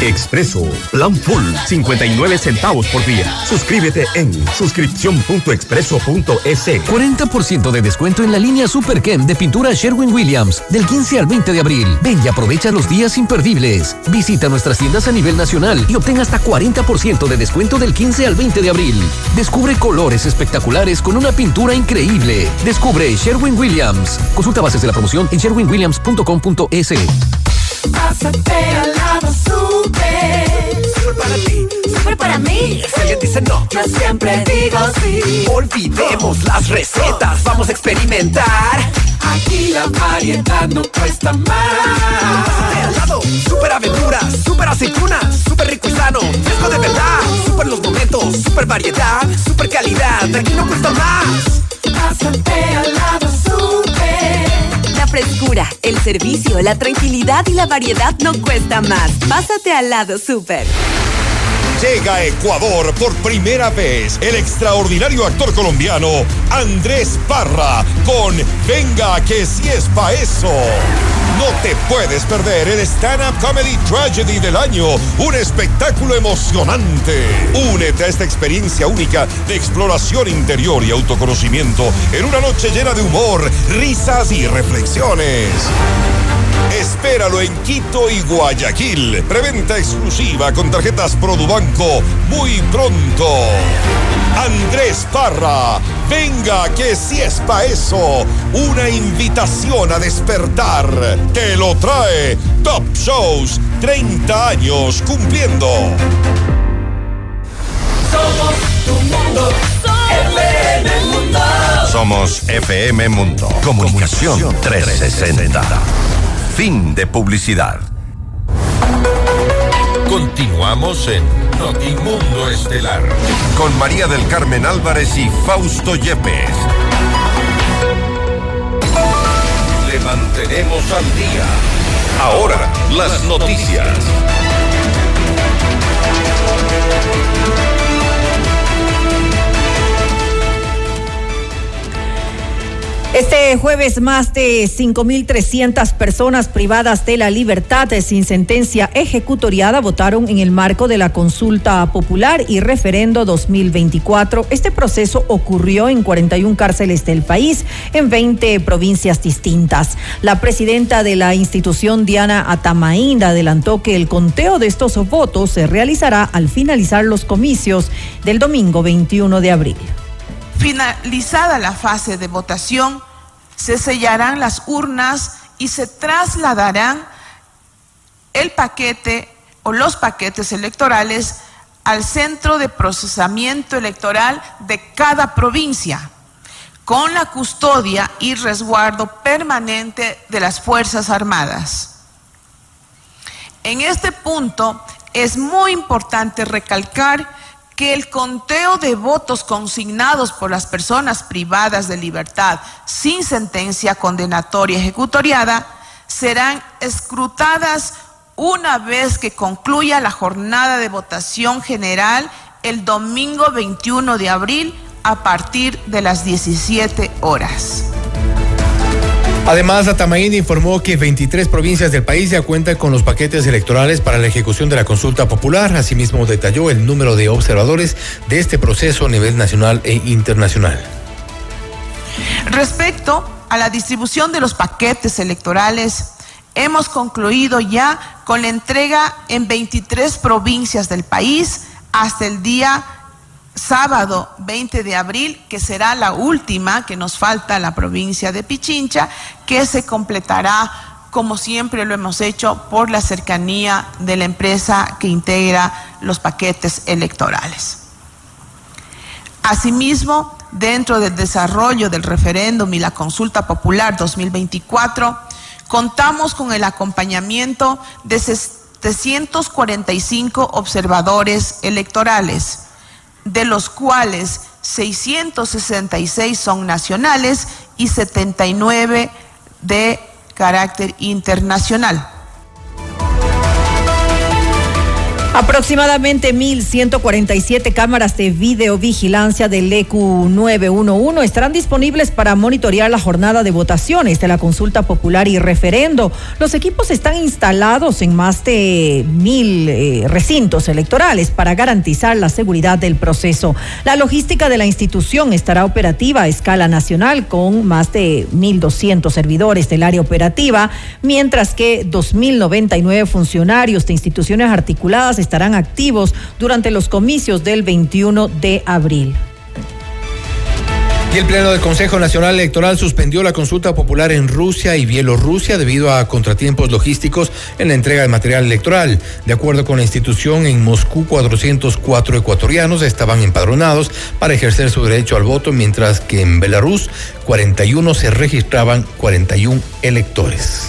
Expreso, plan full, cincuenta y nueve centavos por día. Suscríbete en suscripción punto expreso punto es. cuarenta por ciento de descuento en la línea Super Kem de pintura Sherwin-Williams del quince al veinte de abril. Ven y aprovecha los días imperdibles. Visita nuestras tiendas a nivel nacional y obtén hasta cuarenta por ciento de descuento del quince al veinte de abril. Descubre colores espectaculares con una pintura increíble. Descubre Sherwin-Williams. Consulta bases de la promoción en sherwin williams punto com punto es. Pásate al lado Super. Super para ti, Super para mí. Si alguien dice no, yo siempre digo sí. Olvidemos las recetas, vamos a experimentar. Aquí la variedad no cuesta más. Pásate al lado, super aventuras, super aceitunas, super rico y sano, fresco de verdad. Super los momentos, super variedad, super calidad, de aquí no cuesta más. Pásate al lado Super. La frescura, el servicio, la tranquilidad y la variedad no cuesta más. Pásate al lado Super. Llega a Ecuador por primera vez el extraordinario actor colombiano Andrés Parra con Venga que si es pa' eso. No te puedes perder el Stand-Up Comedy Tragedy del año, un espectáculo emocionante. Únete a esta experiencia única de exploración interior y autoconocimiento en una noche llena de humor, risas y reflexiones. Espéralo en Quito y Guayaquil. Preventa exclusiva con tarjetas Produbanco muy pronto. Andrés Parra, venga que si es pa' eso. Una invitación a despertar. Te lo trae Top Shows, treinta años cumpliendo. Somos tu mundo. F M Mundo. Somos F M Mundo. Comunicación trescientos sesenta. Fin de publicidad. Continuamos en Notimundo Estelar con María del Carmen Álvarez y Fausto Yepes. Le mantenemos al día. Ahora, las noticias. Este jueves, más de cinco mil trescientas personas privadas de la libertad sin sentencia ejecutoriada votaron en el marco de la consulta popular y referendo dos mil veinticuatro. Este proceso ocurrió en cuarenta y una cárceles del país, en veinte provincias distintas. La presidenta de la institución, Diana Atamaín, adelantó que el conteo de estos votos se realizará al finalizar los comicios del domingo veintiuno de abril. Finalizada la fase de votación, se sellarán las urnas y se trasladarán el paquete o los paquetes electorales al centro de procesamiento electoral de cada provincia, con la custodia y resguardo permanente de las Fuerzas Armadas. En este punto es muy importante recalcar que el conteo de votos consignados por las personas privadas de libertad sin sentencia condenatoria ejecutoriada serán escrutadas una vez que concluya la jornada de votación general el domingo veintiuno de abril a partir de las diecisiete horas. Además, Atamaín informó que veintitrés provincias del país ya cuentan con los paquetes electorales para la ejecución de la consulta popular. Asimismo, detalló el número de observadores de este proceso a nivel nacional e internacional. Respecto a la distribución de los paquetes electorales, hemos concluido ya con la entrega en veintitrés provincias del país hasta el día sábado veinte de abril, que será la última que nos falta, la provincia de Pichincha, que se completará, como siempre lo hemos hecho, por la cercanía de la empresa que integra los paquetes electorales. Asimismo, dentro del desarrollo del referéndum y la consulta popular dos mil veinticuatro, contamos con el acompañamiento de setecientos cuarenta y cinco observadores electorales, de los cuales seiscientos sesenta y seis son nacionales y setenta y nueve de carácter internacional. Aproximadamente mil ciento cuarenta y siete cámaras de videovigilancia del E Q nueve once estarán disponibles para monitorear la jornada de votaciones de la consulta popular y referendo. Los equipos están instalados en más de mil eh, recintos electorales para garantizar la seguridad del proceso. La logística de la institución estará operativa a escala nacional con más de mil doscientos servidores del área operativa, mientras que dos mil noventa y nueve funcionarios de instituciones articuladas estarán activos durante los comicios del veintiuno de abril. Y el Pleno del Consejo Nacional Electoral suspendió la consulta popular en Rusia y Bielorrusia debido a contratiempos logísticos en la entrega de material electoral. De acuerdo con la institución, en Moscú cuatrocientos cuatro ecuatorianos estaban empadronados para ejercer su derecho al voto, mientras que en Belarus cuarenta y uno se registraban cuarenta y uno electores.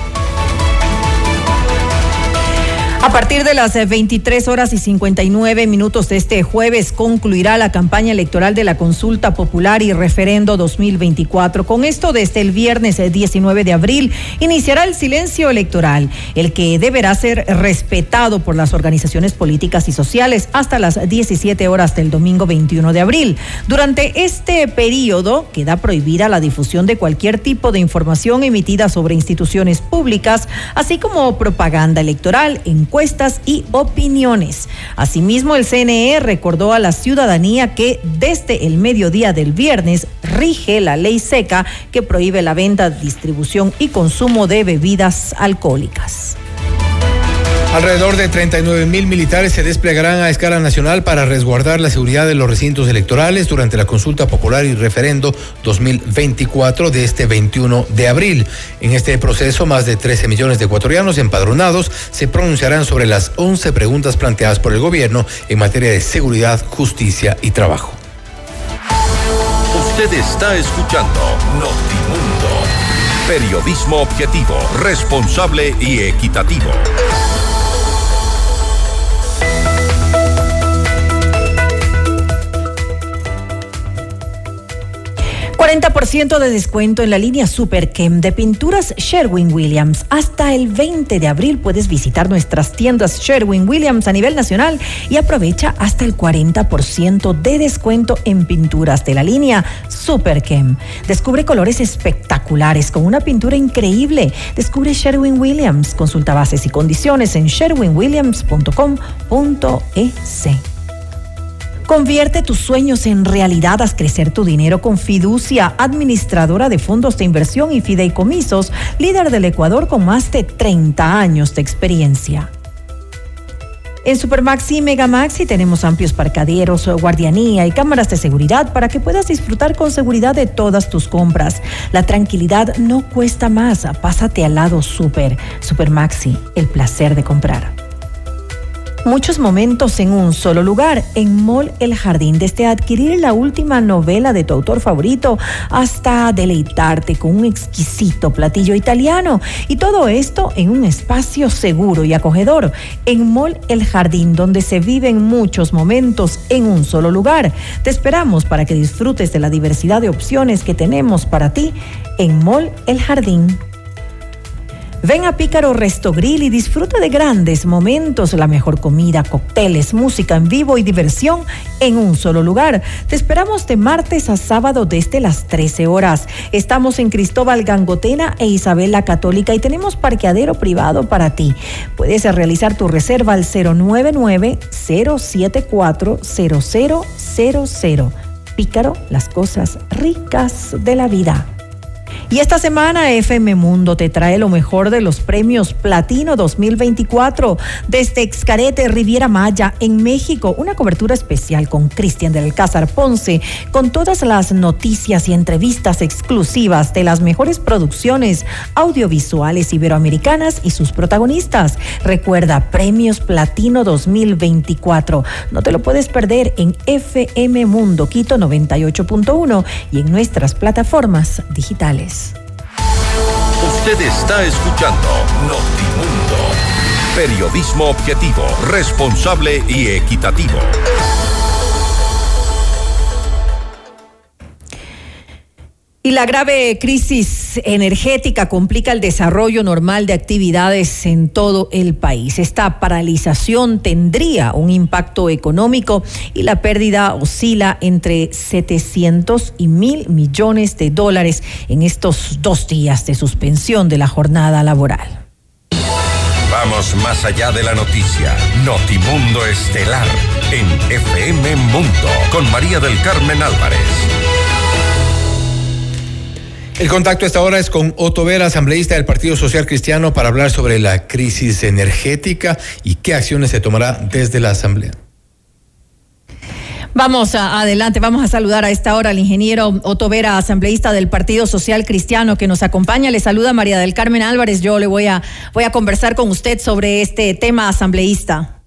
A partir de las veintitrés horas y cincuenta y nueve minutos de este jueves concluirá la campaña electoral de la consulta popular y referendo dos mil veinticuatro. Con esto, desde el viernes diecinueve de abril iniciará el silencio electoral, el que deberá ser respetado por las organizaciones políticas y sociales hasta las diecisiete horas del domingo veintiuno de abril. Durante este periodo queda prohibida la difusión de cualquier tipo de información emitida sobre instituciones públicas, así como propaganda electoral, en encuestas y opiniones. Asimismo, el C N E recordó a la ciudadanía que desde el mediodía del viernes rige la ley seca que prohíbe la venta, distribución y consumo de bebidas alcohólicas. Alrededor de treinta y nueve mil militares se desplegarán a escala nacional para resguardar la seguridad de los recintos electorales durante la consulta popular y referendo dos mil veinticuatro de este veintiuno de abril. En este proceso, más de trece millones de ecuatorianos empadronados se pronunciarán sobre las once preguntas planteadas por el gobierno en materia de seguridad, justicia y trabajo. Usted está escuchando Notimundo. Periodismo objetivo, responsable y equitativo. cuarenta por ciento de descuento en la línea Superkem de pinturas Sherwin-Williams. Hasta el veinte de abril puedes visitar nuestras tiendas Sherwin-Williams a nivel nacional y aprovecha hasta el cuarenta por ciento de descuento en pinturas de la línea Superkem. Descubre colores espectaculares con una pintura increíble. Descubre Sherwin-Williams. Consulta bases y condiciones en sherwin williams punto com punto e s. Convierte tus sueños en realidad, haz crecer tu dinero con Fiducia, administradora de fondos de inversión y fideicomisos, líder del Ecuador con más de treinta años de experiencia. En Supermaxi y Megamaxi tenemos amplios parcaderos, guardianía y cámaras de seguridad para que puedas disfrutar con seguridad de todas tus compras. La tranquilidad no cuesta más. Pásate al lado Super. Supermaxi, el placer de comprar. Muchos momentos en un solo lugar, en Mall El Jardín, desde adquirir la última novela de tu autor favorito hasta deleitarte con un exquisito platillo italiano, y todo esto en un espacio seguro y acogedor, en Mall El Jardín, donde se viven muchos momentos en un solo lugar. Te esperamos para que disfrutes de la diversidad de opciones que tenemos para ti en Mall El Jardín. Ven a Pícaro Resto Grill y disfruta de grandes momentos, la mejor comida, cócteles, música en vivo y diversión en un solo lugar. Te esperamos de martes a sábado desde las trece horas. Estamos en Cristóbal Gangotena e Isabel la Católica y tenemos parqueadero privado para ti. Puedes realizar tu reserva al cero nueve nueve, cero siete cuatro, cero cero cero cero. Pícaro, las cosas ricas de la vida. Y esta semana F M Mundo te trae lo mejor de los premios Platino dos mil veinticuatro desde Xcaret, Riviera Maya, en México. Una cobertura especial con Cristian del Alcázar Ponce, con todas las noticias y entrevistas exclusivas de las mejores producciones audiovisuales iberoamericanas y sus protagonistas. Recuerda, Premios Platino dos mil veinticuatro. No te lo puedes perder en F M Mundo Quito noventa y ocho punto uno y en nuestras plataformas digitales. Usted está escuchando Notimundo. Periodismo objetivo, responsable y equitativo. Y la grave crisis energética complica el desarrollo normal de actividades en todo el país. Esta paralización tendría un impacto económico y la pérdida oscila entre setecientos y mil millones de dólares en estos dos días de suspensión de la jornada laboral. Vamos más allá de la noticia. Notimundo Estelar en F M Mundo con María del Carmen Álvarez. El contacto a esta hora es con Otto Vera, asambleísta del Partido Social Cristiano, para hablar sobre la crisis energética y qué acciones se tomará desde la Asamblea. Vamos a, adelante, vamos a saludar a esta hora al ingeniero Otto Vera, asambleísta del Partido Social Cristiano, que nos acompaña. Le saluda María del Carmen Álvarez. Yo le voy a, voy a conversar con usted sobre este tema, asambleísta.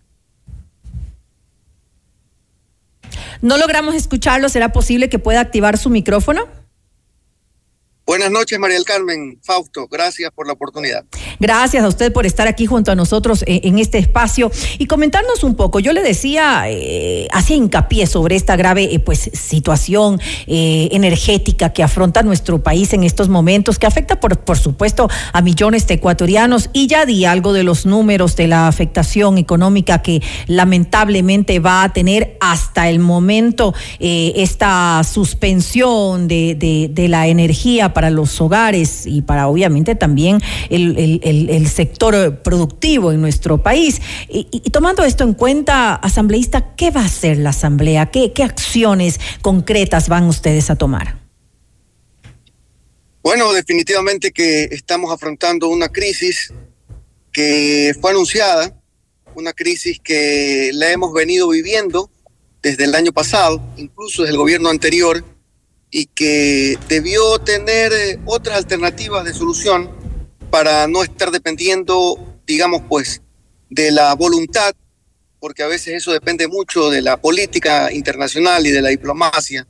No logramos escucharlo. ¿Será posible que pueda activar su micrófono? Buenas noches, María del Carmen. Fausto, gracias por la oportunidad. Gracias a usted por estar aquí junto a nosotros en, en este espacio y comentarnos un poco. Yo le decía, eh, hacía hincapié sobre esta grave eh, pues situación eh, energética que afronta nuestro país en estos momentos, que afecta por, por supuesto a millones de ecuatorianos, y ya di algo de los números de la afectación económica que lamentablemente va a tener hasta el momento eh, esta suspensión de, de, de la energía para los hogares y para obviamente también el, el, el, el sector productivo en nuestro país. Y, y, y tomando esto en cuenta, asambleísta, ¿qué va a hacer la Asamblea? ¿Qué, qué acciones concretas van ustedes a tomar? Bueno, definitivamente que estamos afrontando una crisis que fue anunciada, una crisis que la hemos venido viviendo desde el año pasado, incluso desde el gobierno anterior, y que debió tener eh, otras alternativas de solución para no estar dependiendo, digamos, pues, de la voluntad, porque a veces eso depende mucho de la política internacional y de la diplomacia.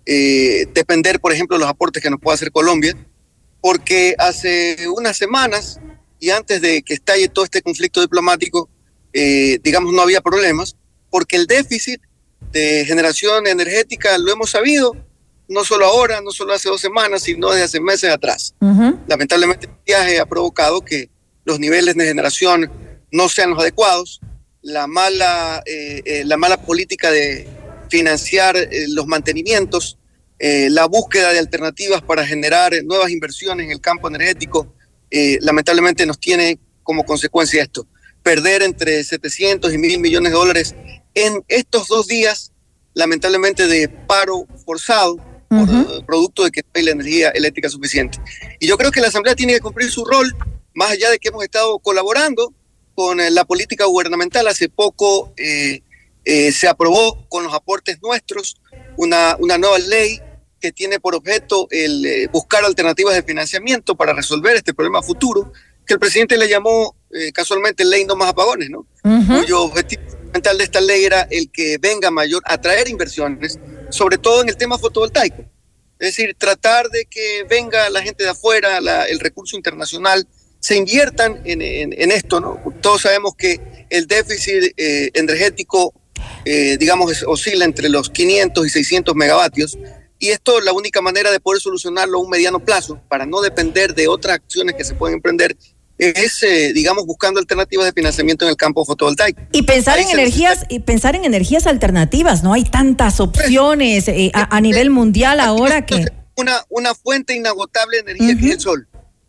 Eh, depender, por ejemplo, de los aportes que nos pueda hacer Colombia, porque hace unas semanas y antes de que estalle todo este conflicto diplomático, eh, digamos, no había problemas, porque el déficit de generación energética lo hemos sabido, no solo ahora, no solo hace dos semanas, sino desde hace meses atrás. Uh-huh. Lamentablemente el viaje ha provocado que los niveles de generación no sean los adecuados, la mala, eh, eh, la mala política de financiar eh, los mantenimientos, eh, la búsqueda de alternativas para generar nuevas inversiones en el campo energético, eh, lamentablemente nos tiene como consecuencia esto, perder entre setecientos y mil millones de dólares en estos dos días, lamentablemente, de paro forzado, por, uh-huh. producto de que no hay la energía eléctrica suficiente. Y yo creo que la Asamblea tiene que cumplir su rol, más allá de que hemos estado colaborando con eh, la política gubernamental. Hace poco eh, eh, se aprobó con los aportes nuestros una, una nueva ley que tiene por objeto el eh, buscar alternativas de financiamiento para resolver este problema futuro, que el presidente le llamó eh, casualmente ley no más apagones, ¿no? Uh-huh. Cuyo objetivo fundamental de esta ley era el que venga mayor a traer inversiones, sobre todo en el tema fotovoltaico. Es decir, tratar de que venga la gente de afuera, la, el recurso internacional, se inviertan en, en, en esto, ¿no? Todos sabemos que el déficit eh, energético, eh, digamos, es, oscila entre los quinientos y seiscientos megavatios, y esto, la única manera de poder solucionarlo a un mediano plazo, para no depender de otras acciones que se pueden emprender, es, eh, digamos, buscando alternativas de financiamiento en el campo fotovoltaico. Y pensar Ahí en energías necesita... y pensar en energías alternativas, ¿no? Hay tantas opciones eh, a, a nivel mundial ahora que... Una, una fuente inagotable de energía, uh-huh. que es el sol.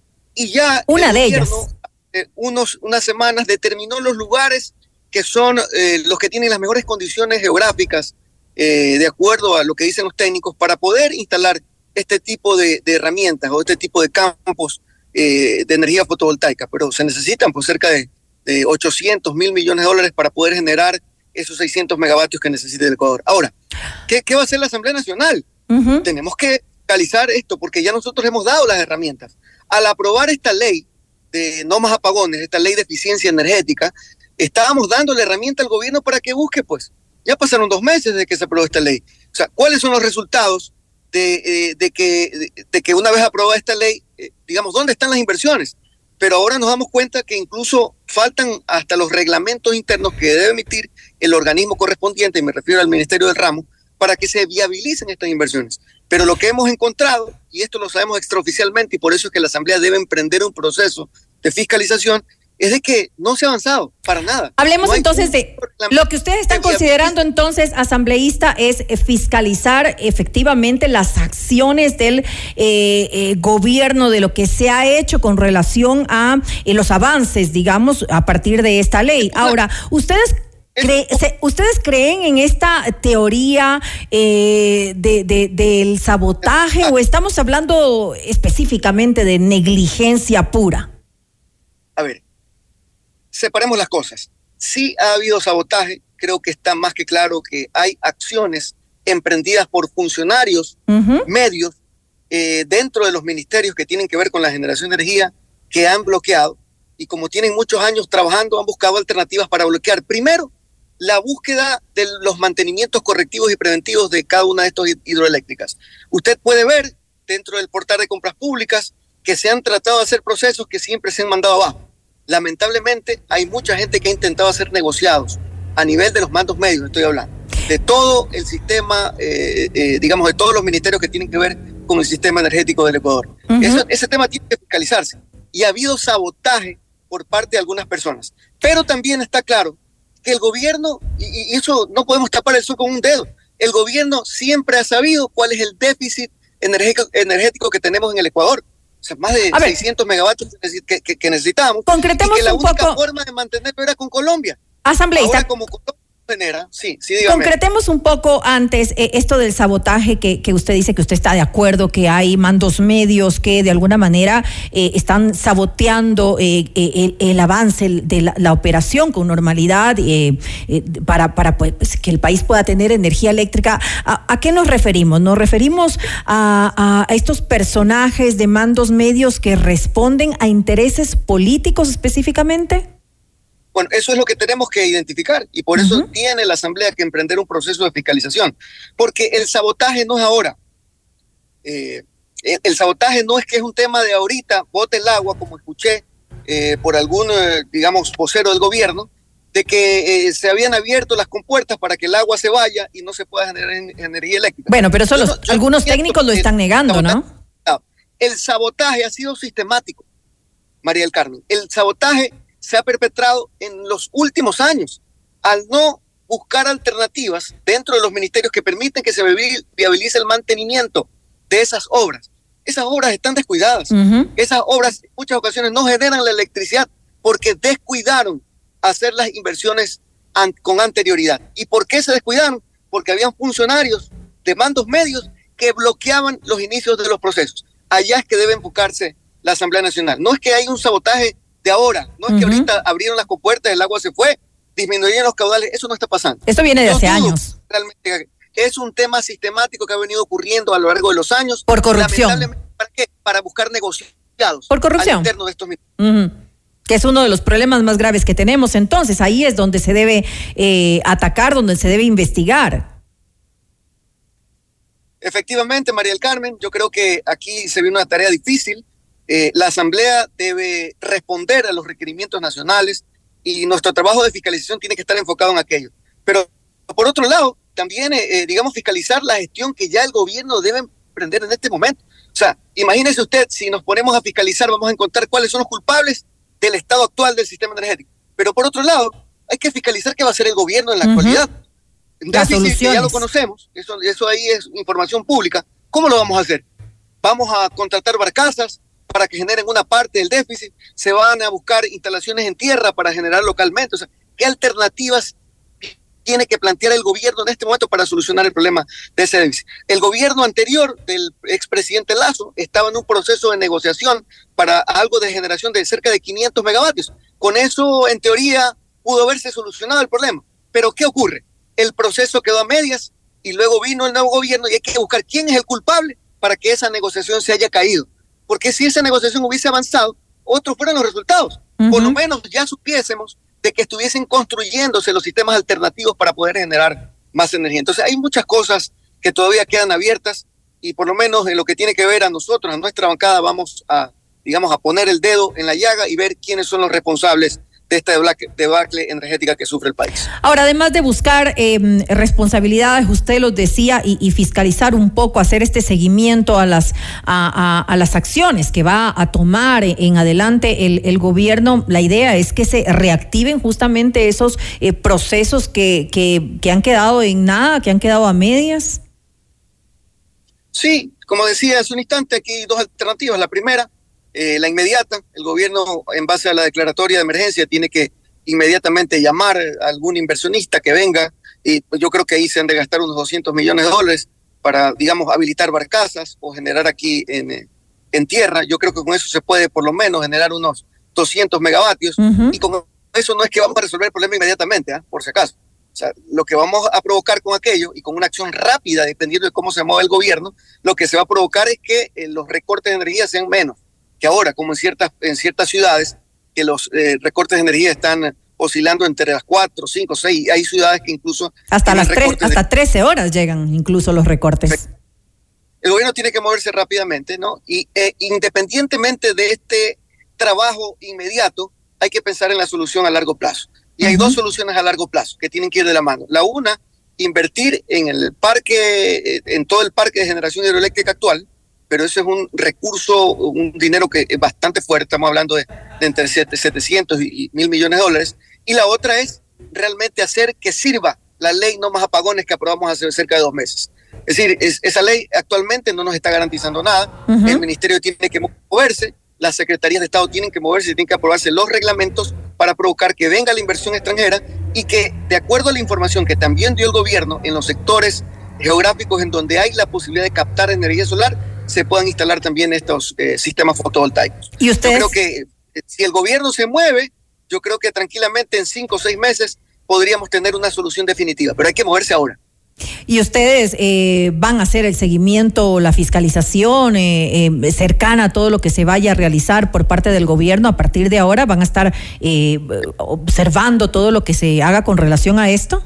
Y ya una de ellas. Eh, unos, unas semanas determinó los lugares que son eh, los que tienen las mejores condiciones geográficas, eh, de acuerdo a lo que dicen los técnicos, para poder instalar este tipo de, de herramientas o este tipo de campos Eh, de energía fotovoltaica, pero se necesitan pues cerca de, de ochocientos mil millones de dólares para poder generar esos seiscientos megavatios que necesita el Ecuador. Ahora, ¿qué, qué va a hacer la Asamblea Nacional? Uh-huh. Tenemos que realizar esto porque ya nosotros hemos dado las herramientas. Al aprobar esta ley de no más apagones, esta ley de eficiencia energética, estábamos dando la herramienta al gobierno para que busque, pues, ya pasaron dos meses desde que se aprobó esta ley. O sea, ¿cuáles son los resultados de, eh, de, que, de, de que una vez aprobada esta ley, eh, digamos, dónde están las inversiones? Pero ahora nos damos cuenta que incluso faltan hasta los reglamentos internos que debe emitir el organismo correspondiente, y me refiero al Ministerio del Ramo, para que se viabilicen estas inversiones. Pero lo que hemos encontrado, y esto lo sabemos extraoficialmente, y por eso es que la Asamblea debe emprender un proceso de fiscalización, es de que no se ha avanzado para nada. Hablemos no entonces de lo que ustedes están considerando entonces, asambleísta, es fiscalizar efectivamente las acciones del eh, eh, gobierno, de lo que se ha hecho con relación a eh, los avances, digamos, a partir de esta ley. Ahora, ustedes... Cre- se, ¿Ustedes creen en esta teoría eh, de, de, del sabotaje o estamos hablando específicamente de negligencia pura? A ver, separemos las cosas. Sí ha habido sabotaje, creo que está más que claro que hay acciones emprendidas por funcionarios, uh-huh. medios, eh, dentro de los ministerios que tienen que ver con la generación de energía, que han bloqueado, y como tienen muchos años trabajando, han buscado alternativas para bloquear. Primero, la búsqueda de los mantenimientos correctivos y preventivos de cada una de estas hidroeléctricas. Usted puede ver dentro del portal de compras públicas que se han tratado de hacer procesos que siempre se han mandado abajo. Lamentablemente hay mucha gente que ha intentado hacer negociados a nivel de los mandos medios, estoy hablando, de todo el sistema, eh, eh, digamos, de todos los ministerios que tienen que ver con el sistema energético del Ecuador. Uh-huh. Eso, ese tema tiene que fiscalizarse. Y ha habido sabotaje por parte de algunas personas. Pero también está claro que el gobierno, y, y eso no podemos tapar el sol con un dedo, el gobierno siempre ha sabido cuál es el déficit energético, energético que tenemos en el Ecuador. O sea, más de seiscientos megavatios que, que, que necesitamos. Concretemos y que la un única poco... forma de mantenerlo era con Colombia. Asambleísta. Ahora, como Colombia genera, sí, sí, dígame. Concretemos un poco antes eh, esto del sabotaje que, que usted dice que usted está de acuerdo, que hay mandos medios que de alguna manera eh, están saboteando eh, el, el avance de la, la operación con normalidad eh, eh, para, para pues, que el país pueda tener energía eléctrica. ¿A, a qué nos referimos? ¿Nos referimos a, a estos personajes de mandos medios que responden a intereses políticos específicamente? Bueno, eso es lo que tenemos que identificar y por eso uh-huh. tiene la Asamblea que emprender un proceso de fiscalización, porque el sabotaje no es ahora. Eh, el, el sabotaje no es que es un tema de ahorita, bote el agua, como escuché eh, por algún, eh, digamos, vocero del gobierno, de que eh, se habían abierto las compuertas para que el agua se vaya y no se pueda generar en, energía eléctrica. Bueno, pero eso los, no, algunos técnicos lo están negando, ¿no? El sabotaje ha sido sistemático, María del Carmen. El sabotaje se ha perpetrado en los últimos años al no buscar alternativas dentro de los ministerios que permiten que se viabilice el mantenimiento de esas obras. Esas obras están descuidadas. Uh-huh. Esas obras en muchas ocasiones no generan la electricidad porque descuidaron hacer las inversiones an- con anterioridad. ¿Y por qué se descuidaron? Porque habían funcionarios de mandos medios que bloqueaban los inicios de los procesos. Allá es que debe enfocarse la Asamblea Nacional. No es que hay un sabotaje de ahora, no es uh-huh. que ahorita abrieron las compuertas, el agua se fue, disminuyeron los caudales, eso no está pasando. Esto viene de no hace dudo, años. Realmente es un tema sistemático que ha venido ocurriendo a lo largo de los años. Por corrupción. ¿Para qué? Para buscar negociados. Por corrupción. Al interno de estos uh-huh. Que es uno de los problemas más graves que tenemos. Entonces, ahí es donde se debe eh, atacar, donde se debe investigar. Efectivamente, María del Carmen, yo creo que aquí se viene una tarea difícil. Eh, la Asamblea debe responder a los requerimientos nacionales y nuestro trabajo de fiscalización tiene que estar enfocado en aquello. Pero, por otro lado, también, eh, digamos, fiscalizar la gestión que ya el gobierno debe emprender en este momento. O sea, imagínese usted, si nos ponemos a fiscalizar, vamos a encontrar cuáles son los culpables del estado actual del sistema energético. Pero, por otro lado, hay que fiscalizar qué va a hacer el gobierno en la uh-huh. actualidad. Déficit, que ya lo conocemos, eso, eso ahí es información pública. ¿Cómo lo vamos a hacer? Vamos a contratar barcazas para que generen una parte del déficit, se van a buscar instalaciones en tierra para generar localmente. O sea, ¿qué alternativas tiene que plantear el gobierno en este momento para solucionar el problema de ese déficit? El gobierno anterior del expresidente Lazo estaba en un proceso de negociación para algo de generación de cerca de quinientos megavatios. Con eso, en teoría, pudo haberse solucionado el problema. Pero ¿qué ocurre? El proceso quedó a medias y luego vino el nuevo gobierno y hay que buscar quién es el culpable para que esa negociación se haya caído. Porque si esa negociación hubiese avanzado, otros fueran los resultados. Uh-huh. Por lo menos ya supiésemos de que estuviesen construyéndose los sistemas alternativos para poder generar más energía. Entonces hay muchas cosas que todavía quedan abiertas y por lo menos en lo que tiene que ver a nosotros, a nuestra bancada, vamos a, digamos, a poner el dedo en la llaga y ver quiénes son los responsables de esta debacle energética que sufre el país. Ahora, además de buscar eh, responsabilidades, usted los decía, y, y fiscalizar un poco, hacer este seguimiento a las a, a, a las acciones que va a tomar en adelante el, el gobierno, la idea es que se reactiven justamente esos eh, procesos que, que, que han quedado en nada, que han quedado a medias. Sí, como decía hace un instante, aquí hay dos alternativas. La primera, Eh, la inmediata, el gobierno en base a la declaratoria de emergencia tiene que inmediatamente llamar a algún inversionista que venga, y pues yo creo que ahí se han de gastar unos doscientos millones de dólares para, digamos, habilitar barcazas o generar aquí en, en tierra. Yo creo que con eso se puede por lo menos generar unos doscientos megavatios, uh-huh. y con eso no es que vamos a resolver el problema inmediatamente, ¿eh? Por si acaso. O sea, lo que vamos a provocar con aquello y con una acción rápida, dependiendo de cómo se mueva el gobierno, lo que se va a provocar es que eh, los recortes de energía sean menos que ahora, como en ciertas, en ciertas ciudades, que los eh, recortes de energía están oscilando entre las cuatro, cinco, seis, hay ciudades que incluso... Hasta las tres, hasta de... trece horas llegan incluso los recortes. El gobierno tiene que moverse rápidamente, ¿no? Y eh, independientemente de este trabajo inmediato, hay que pensar en la solución a largo plazo. Y uh-huh. hay dos soluciones a largo plazo que tienen que ir de la mano. La una, invertir en el parque, en todo el parque de generación hidroeléctrica actual, pero ese es un recurso, un dinero que es bastante fuerte, estamos hablando de, de entre setecientos y mil millones de dólares, y la otra es realmente hacer que sirva la ley no más apagones que aprobamos hace cerca de dos meses. Es decir, es, esa ley actualmente no nos está garantizando nada, uh-huh. el ministerio tiene que moverse, las secretarías de Estado tienen que moverse, tienen que aprobarse los reglamentos para provocar que venga la inversión extranjera y que, de acuerdo a la información que también dio el gobierno en los sectores geográficos en donde hay la posibilidad de captar energía solar, se puedan instalar también estos eh, sistemas fotovoltaicos. ¿Y ustedes? Yo creo que eh, si el gobierno se mueve, yo creo que tranquilamente en cinco o seis meses podríamos tener una solución definitiva, pero hay que moverse ahora. ¿Y ustedes eh, van a hacer el seguimiento, la fiscalización eh, eh, cercana a todo lo que se vaya a realizar por parte del gobierno a partir de ahora? ¿Van a estar eh, observando todo lo que se haga con relación a esto?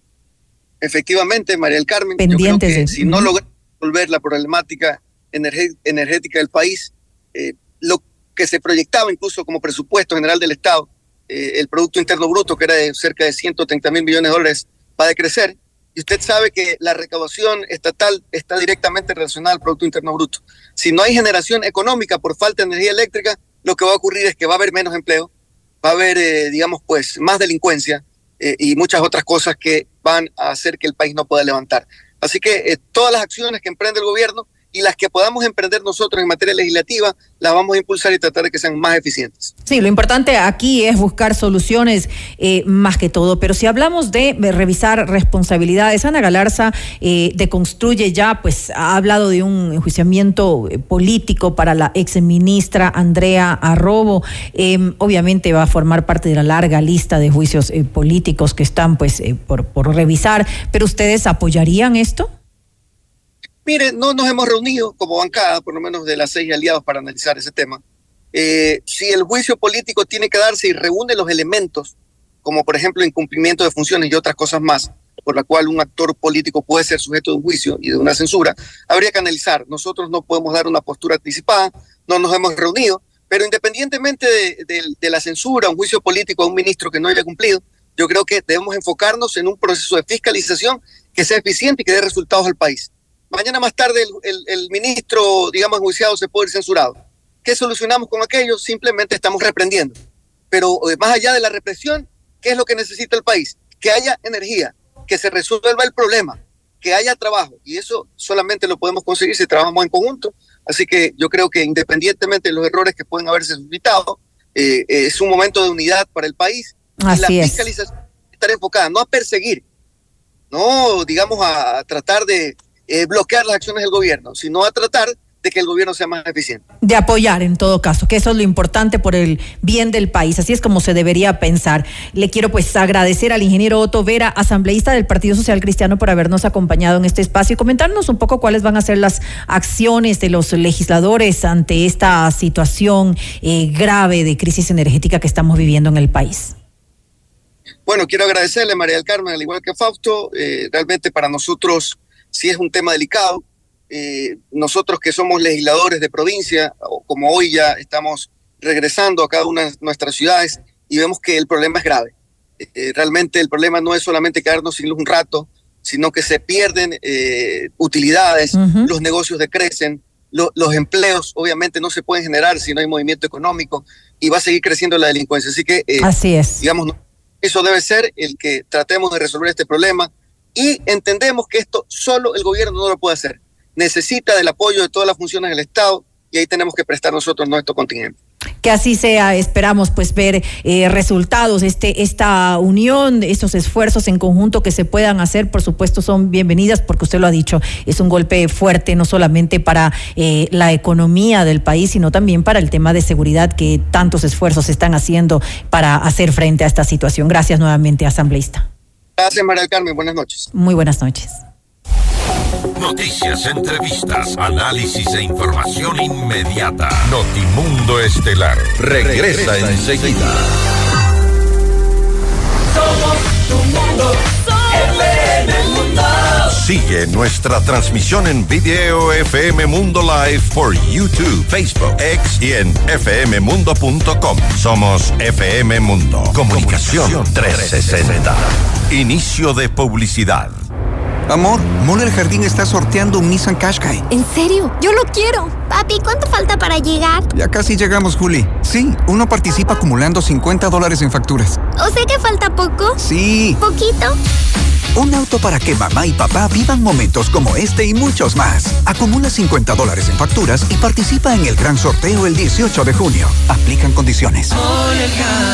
Efectivamente, María del Carmen. Pendientes yo creo que de... si no logramos resolver la problemática energética del país, eh, lo que se proyectaba incluso como presupuesto general del Estado, eh, el Producto Interno Bruto, que era de cerca de ciento treinta mil millones de dólares, va a decrecer, y usted sabe que la recaudación estatal está directamente relacionada al Producto Interno Bruto. Si no hay generación económica por falta de energía eléctrica, lo que va a ocurrir es que va a haber menos empleo, va a haber, eh, digamos, pues, más delincuencia eh, y muchas otras cosas que van a hacer que el país no pueda levantar. Así que eh, todas las acciones que emprende el gobierno y las que podamos emprender nosotros en materia legislativa, las vamos a impulsar y tratar de que sean más eficientes. Sí, lo importante aquí es buscar soluciones eh, más que todo, pero si hablamos de, de revisar responsabilidades, Ana Galarza eh, de Construye ya pues ha hablado de un enjuiciamiento eh, político para la exministra Andrea Arrobo, eh, obviamente va a formar parte de la larga lista de juicios eh, políticos que están pues eh, por, por revisar, pero ¿ustedes apoyarían esto? Mire, no nos hemos reunido como bancada, por lo menos de las seis aliados, para analizar ese tema. Eh, si el juicio político tiene que darse y reúne los elementos, como por ejemplo incumplimiento de funciones y otras cosas más, por la cual un actor político puede ser sujeto de un juicio y de una censura, habría que analizar. Nosotros no podemos dar una postura anticipada, no nos hemos reunido, pero independientemente de, de, de la censura, un juicio político a un ministro que no haya cumplido, yo creo que debemos enfocarnos en un proceso de fiscalización que sea eficiente y que dé resultados al país. Mañana más tarde el, el, el ministro, digamos, enjuiciado se puede ir censurado. ¿Qué solucionamos con aquello? Simplemente estamos reprendiendo. Pero eh, más allá de la represión, ¿qué es lo que necesita el país? Que haya energía, que se resuelva el problema, que haya trabajo. Y eso solamente lo podemos conseguir si trabajamos en conjunto. Así que yo creo que independientemente de los errores que pueden haberse suscitado, eh, eh, es un momento de unidad para el país. Así y la es. fiscalización estar enfocada, no a perseguir, no, digamos, a tratar de Eh, bloquear las acciones del gobierno, sino a tratar de que el gobierno sea más eficiente. De apoyar en todo caso, que eso es lo importante por el bien del país, así es como se debería pensar. Le quiero pues agradecer al ingeniero Otto Vera, asambleísta del Partido Social Cristiano, por habernos acompañado en este espacio y comentarnos un poco cuáles van a ser las acciones de los legisladores ante esta situación eh, grave de crisis energética que estamos viviendo en el país. Bueno, quiero agradecerle, María del Carmen, al igual que Fausto, eh, realmente para nosotros sí es un tema delicado. Eh, nosotros que somos legisladores de provincia, o como hoy ya estamos regresando a cada una de nuestras ciudades, y vemos que el problema es grave. Eh, realmente el problema no es solamente quedarnos sin luz un rato, sino que se pierden eh, utilidades, uh-huh. los negocios decrecen, lo, los empleos obviamente no se pueden generar si no hay movimiento económico y va a seguir creciendo la delincuencia. Así que, eh, Así es. digamos, eso debe ser el que tratemos de resolver este problema y entendemos que esto solo el gobierno no lo puede hacer. Necesita del apoyo de todas las funciones del Estado y ahí tenemos que prestar nosotros nuestro contingente. Que así sea, esperamos pues ver eh, resultados, este, esta unión, estos esfuerzos en conjunto que se puedan hacer, por supuesto son bienvenidas porque usted lo ha dicho, es un golpe fuerte no solamente para eh, la economía del país, sino también para el tema de seguridad que tantos esfuerzos se están haciendo para hacer frente a esta situación. Gracias nuevamente, asambleísta. Gracias, María del Carmen, buenas noches. Muy buenas noches. Noticias, entrevistas, análisis e información inmediata. Notimundo Estelar regresa, regresa enseguida. Somos tu mundo, F M Mundo. Sigue nuestra transmisión en video F M Mundo Live por YouTube, Facebook, X y en f m mundo punto com. Somos F M Mundo. Comunicación, Comunicación trescientos sesenta. Inicio de publicidad. Amor, Mall El Jardín está sorteando un Nissan Qashqai. ¿En serio? Yo lo quiero. Papi, ¿cuánto falta para llegar? Ya casi llegamos, Juli. Sí, uno participa acumulando cincuenta dólares en facturas. ¿O sea que falta poco? Sí. ¿Poquito? Un auto para que mamá y papá vivan momentos como este y muchos más. Acumula cincuenta dólares en facturas y participa en el gran sorteo el dieciocho de junio. Aplican condiciones. Mall El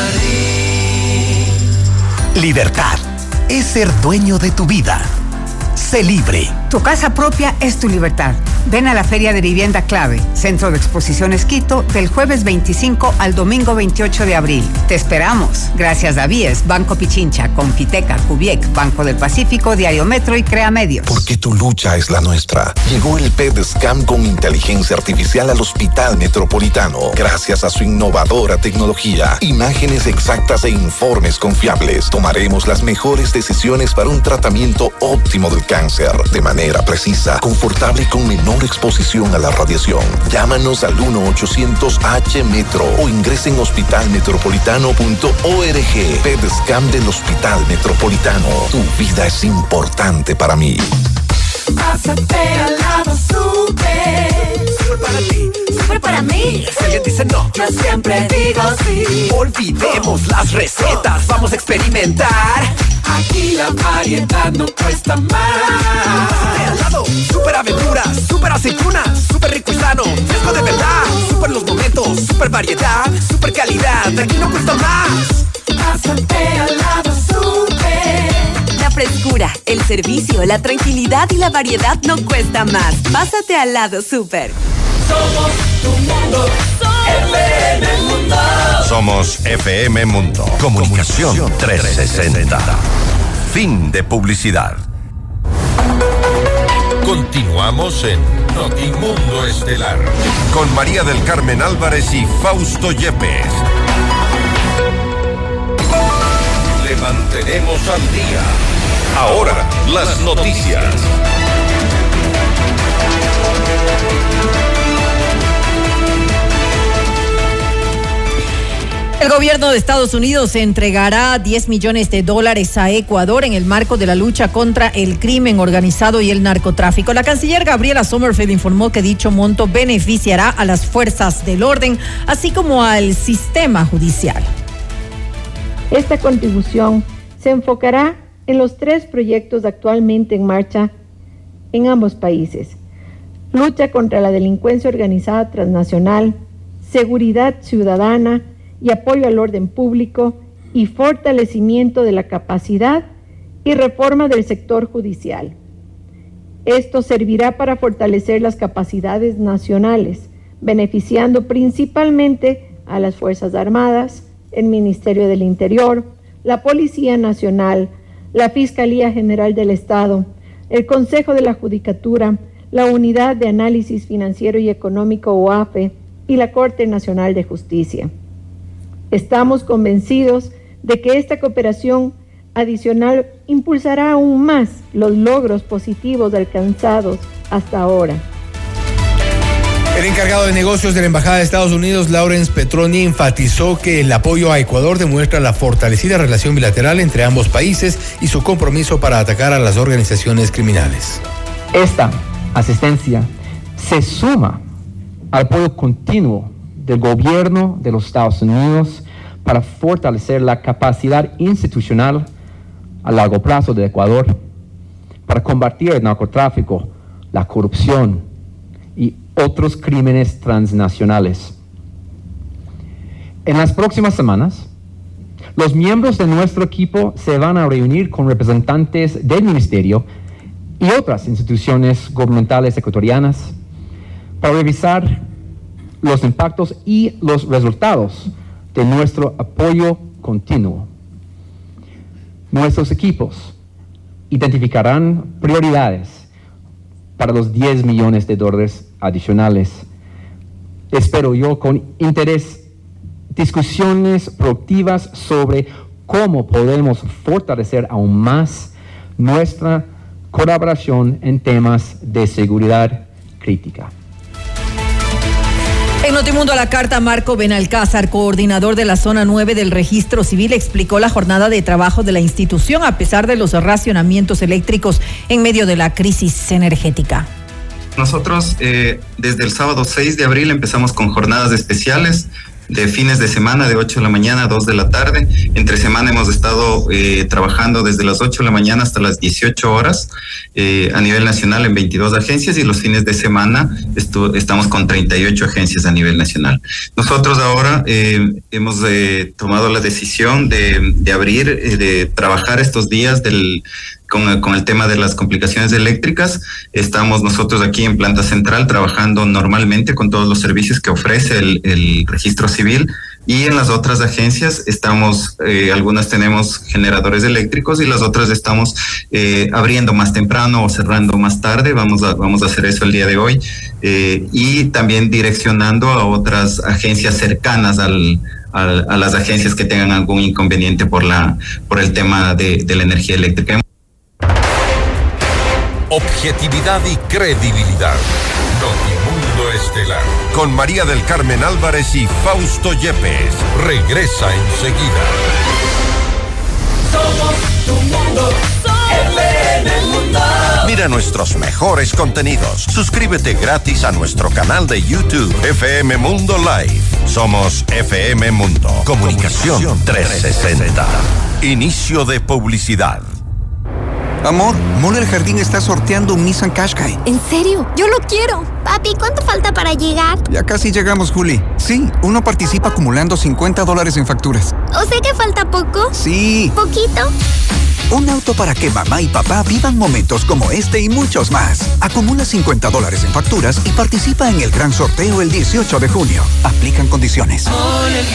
Jardín. Libertad es ser dueño de tu vida. Sé libre. Tu casa propia es tu libertad. Ven a la Feria de Vivienda Clave, Centro de Exposiciones Quito, del jueves veinticinco al domingo veintiocho de abril. Te esperamos. Gracias a Vies, Banco Pichincha, Confiteca, Cubiec, Banco del Pacífico, Diario Metro y Crea Medios. Porque tu lucha es la nuestra. Llegó el P E D Scan con inteligencia artificial al Hospital Metropolitano. Gracias a su innovadora tecnología, imágenes exactas e informes confiables, tomaremos las mejores decisiones para un tratamiento óptimo del cáncer, de manera precisa, confortable y con menor exposición a la radiación. Llámanos al uno ochocientos H Metro o ingresen en hospital metropolitano punto org. P E D Scan del Hospital Metropolitano. Tu vida es importante para mí. Pásate al lado super. Super para ti, super para mí. Si alguien dice no, yo siempre digo sí. Olvidemos las recetas, vamos a experimentar. Aquí la variedad no cuesta más. Pásate al lado, super aventuras, super aceitunas, super rico y sano, fresco de verdad. Super los momentos, super variedad, super calidad, de aquí no cuesta más. Pásate al lado super. La frescura, el servicio, la tranquilidad y la variedad no cuesta más. Pásate al lado super. Somos tu mundo, F M Mundo. Somos F M Mundo. Comunicación trescientos sesenta. Fin de publicidad. Continuamos en Notimundo Estelar con María del Carmen Álvarez y Fausto Yepes. Le mantenemos al día. Ahora, las noticias. El gobierno de Estados Unidos entregará diez millones de dólares a Ecuador en el marco de la lucha contra el crimen organizado y el narcotráfico. La canciller Gabriela Sommerfeld informó que dicho monto beneficiará a las fuerzas del orden, así como al sistema judicial. Esta contribución se enfocará en los tres proyectos actualmente en marcha en ambos países: lucha contra la delincuencia organizada transnacional, seguridad ciudadana y apoyo al orden público, y fortalecimiento de la capacidad y reforma del sector judicial. Esto servirá para fortalecer las capacidades nacionales, beneficiando principalmente a las Fuerzas Armadas, el Ministerio del Interior, la Policía Nacional, la Fiscalía General del Estado, el Consejo de la Judicatura, la Unidad de Análisis Financiero y Económico O A F E y la Corte Nacional de Justicia. Estamos convencidos de que esta cooperación adicional impulsará aún más los logros positivos alcanzados hasta ahora. El encargado de negocios de la Embajada de Estados Unidos, Lawrence Petroni, enfatizó que el apoyo a Ecuador demuestra la fortalecida relación bilateral entre ambos países y su compromiso para atacar a las organizaciones criminales. Esta asistencia se suma al apoyo continuo del gobierno de los Estados Unidos para fortalecer la capacidad institucional a largo plazo de Ecuador, para combatir el narcotráfico, la corrupción y otros crímenes transnacionales. En las próximas semanas, los miembros de nuestro equipo se van a reunir con representantes del Ministerio y otras instituciones gubernamentales ecuatorianas para revisar los impactos y los resultados de nuestro apoyo continuo. Nuestros equipos identificarán prioridades para los diez millones de dólares adicionales. Espero yo con interés discusiones productivas sobre cómo podemos fortalecer aún más nuestra colaboración en temas de seguridad crítica. En Notimundo a la Carta, Marco Benalcázar, coordinador de la Zona nueve del Registro Civil, explicó la jornada de trabajo de la institución a pesar de los racionamientos eléctricos en medio de la crisis energética. Nosotros eh, desde el sábado seis de abril empezamos con jornadas especiales de fines de semana de ocho de la mañana a dos de la tarde. Entre semana hemos estado eh, trabajando desde las ocho de la mañana hasta las dieciocho horas eh, a nivel nacional en veintidós agencias, y los fines de semana estu- estamos con treinta y ocho agencias a nivel nacional. Nosotros ahora eh, hemos eh, tomado la decisión de, de abrir, eh, de trabajar estos días del Con, con el tema de las complicaciones eléctricas. Estamos nosotros aquí en Planta Central trabajando normalmente con todos los servicios que ofrece el, el registro civil, y en las otras agencias estamos, eh, algunas tenemos generadores eléctricos y las otras estamos eh, abriendo más temprano o cerrando más tarde. Vamos a, vamos a hacer eso el día de hoy, eh, y también direccionando a otras agencias cercanas al A, a las agencias que tengan algún inconveniente por la por el tema de, de la energía eléctrica. Objetividad y credibilidad. Notimundo Estelar. Con María del Carmen Álvarez y Fausto Yepes. Regresa enseguida. Somos tu mundo. F M Mundo. Mira nuestros mejores contenidos. Suscríbete gratis a nuestro canal de YouTube, F M Mundo Live. Somos F M Mundo. Comunicación, Comunicación trescientos sesenta. Inicio de publicidad. Amor, Mall El Jardín está sorteando un Nissan Qashqai. ¿En serio? ¡Yo lo quiero! Papi, ¿cuánto falta para llegar? Ya casi llegamos, Juli. Sí, uno participa acumulando cincuenta dólares en facturas. ¿O sé que falta poco? Sí. ¿Poquito? Un auto para que mamá y papá vivan momentos como este y muchos más. Acumula cincuenta dólares en facturas y participa en el gran sorteo el dieciocho de junio. Aplican condiciones. Mall El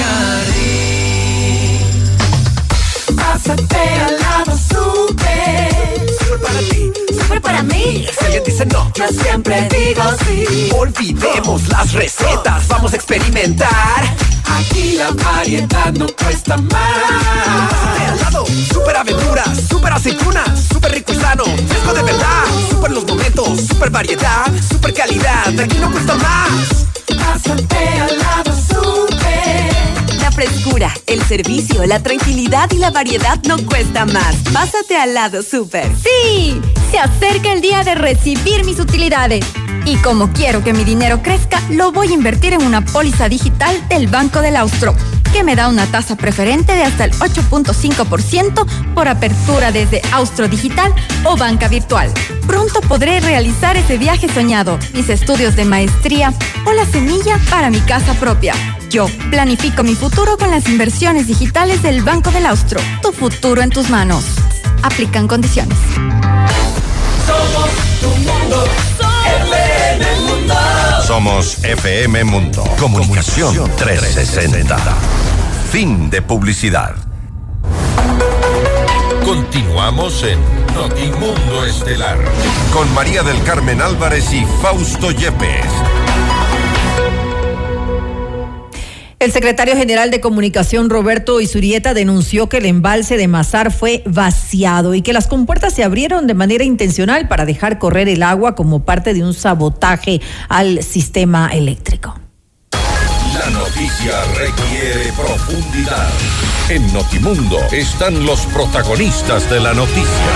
Jardín. Pásate al lado súper. Súper para ti, súper para mí. Si alguien dice no, yo siempre digo sí. Olvidemos las recetas, vamos a experimentar. Aquí la variedad no cuesta más. Pásate al lado, súper aventuras, súper aceitunas, súper rico y sano, fresco de verdad. Súper los momentos, súper variedad, súper calidad, aquí no cuesta más. Pásate al lado súper. La frescura, el servicio, la tranquilidad y la variedad no cuesta más. Pásate al lado súper. ¡Sí! Se acerca el día de recibir mis utilidades. Y como quiero que mi dinero crezca, lo voy a invertir en una póliza digital del Banco del Austro, que me da una tasa preferente de hasta el ocho punto cinco por ciento por apertura desde Austro Digital o banca virtual. Pronto podré realizar ese viaje soñado, mis estudios de maestría o la semilla para mi casa propia. Yo planifico mi futuro con las inversiones digitales del Banco del Austro. Tu futuro en tus manos. Aplican condiciones. Somos tu mundo. F M Mundo. Somos F M Mundo. Comunicación trescientos sesenta. Fin de publicidad. Continuamos en Notimundo Estelar con María del Carmen Álvarez y Fausto Yepes. El secretario general de Comunicación, Roberto Izurieta, denunció que el embalse de Mazar fue vaciado y que las compuertas se abrieron de manera intencional para dejar correr el agua como parte de un sabotaje al sistema eléctrico. La noticia requiere profundidad. En Notimundo están los protagonistas de la noticia.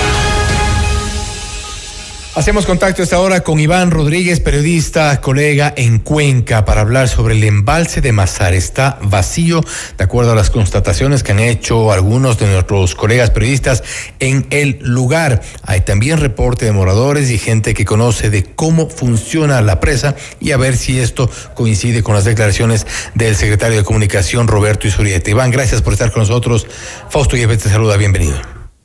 Hacemos contacto a esta hora con Iván Rodríguez, periodista, colega en Cuenca, para hablar sobre el embalse de Mazar. Está vacío, de acuerdo a las constataciones que han hecho algunos de nuestros colegas periodistas en el lugar. Hay también reporte de moradores y gente que conoce de cómo funciona la presa, y a ver si esto coincide con las declaraciones del secretario de Comunicación, Roberto Izurieta. Iván, gracias por estar con nosotros. Fausto Yepes te saluda, bienvenido.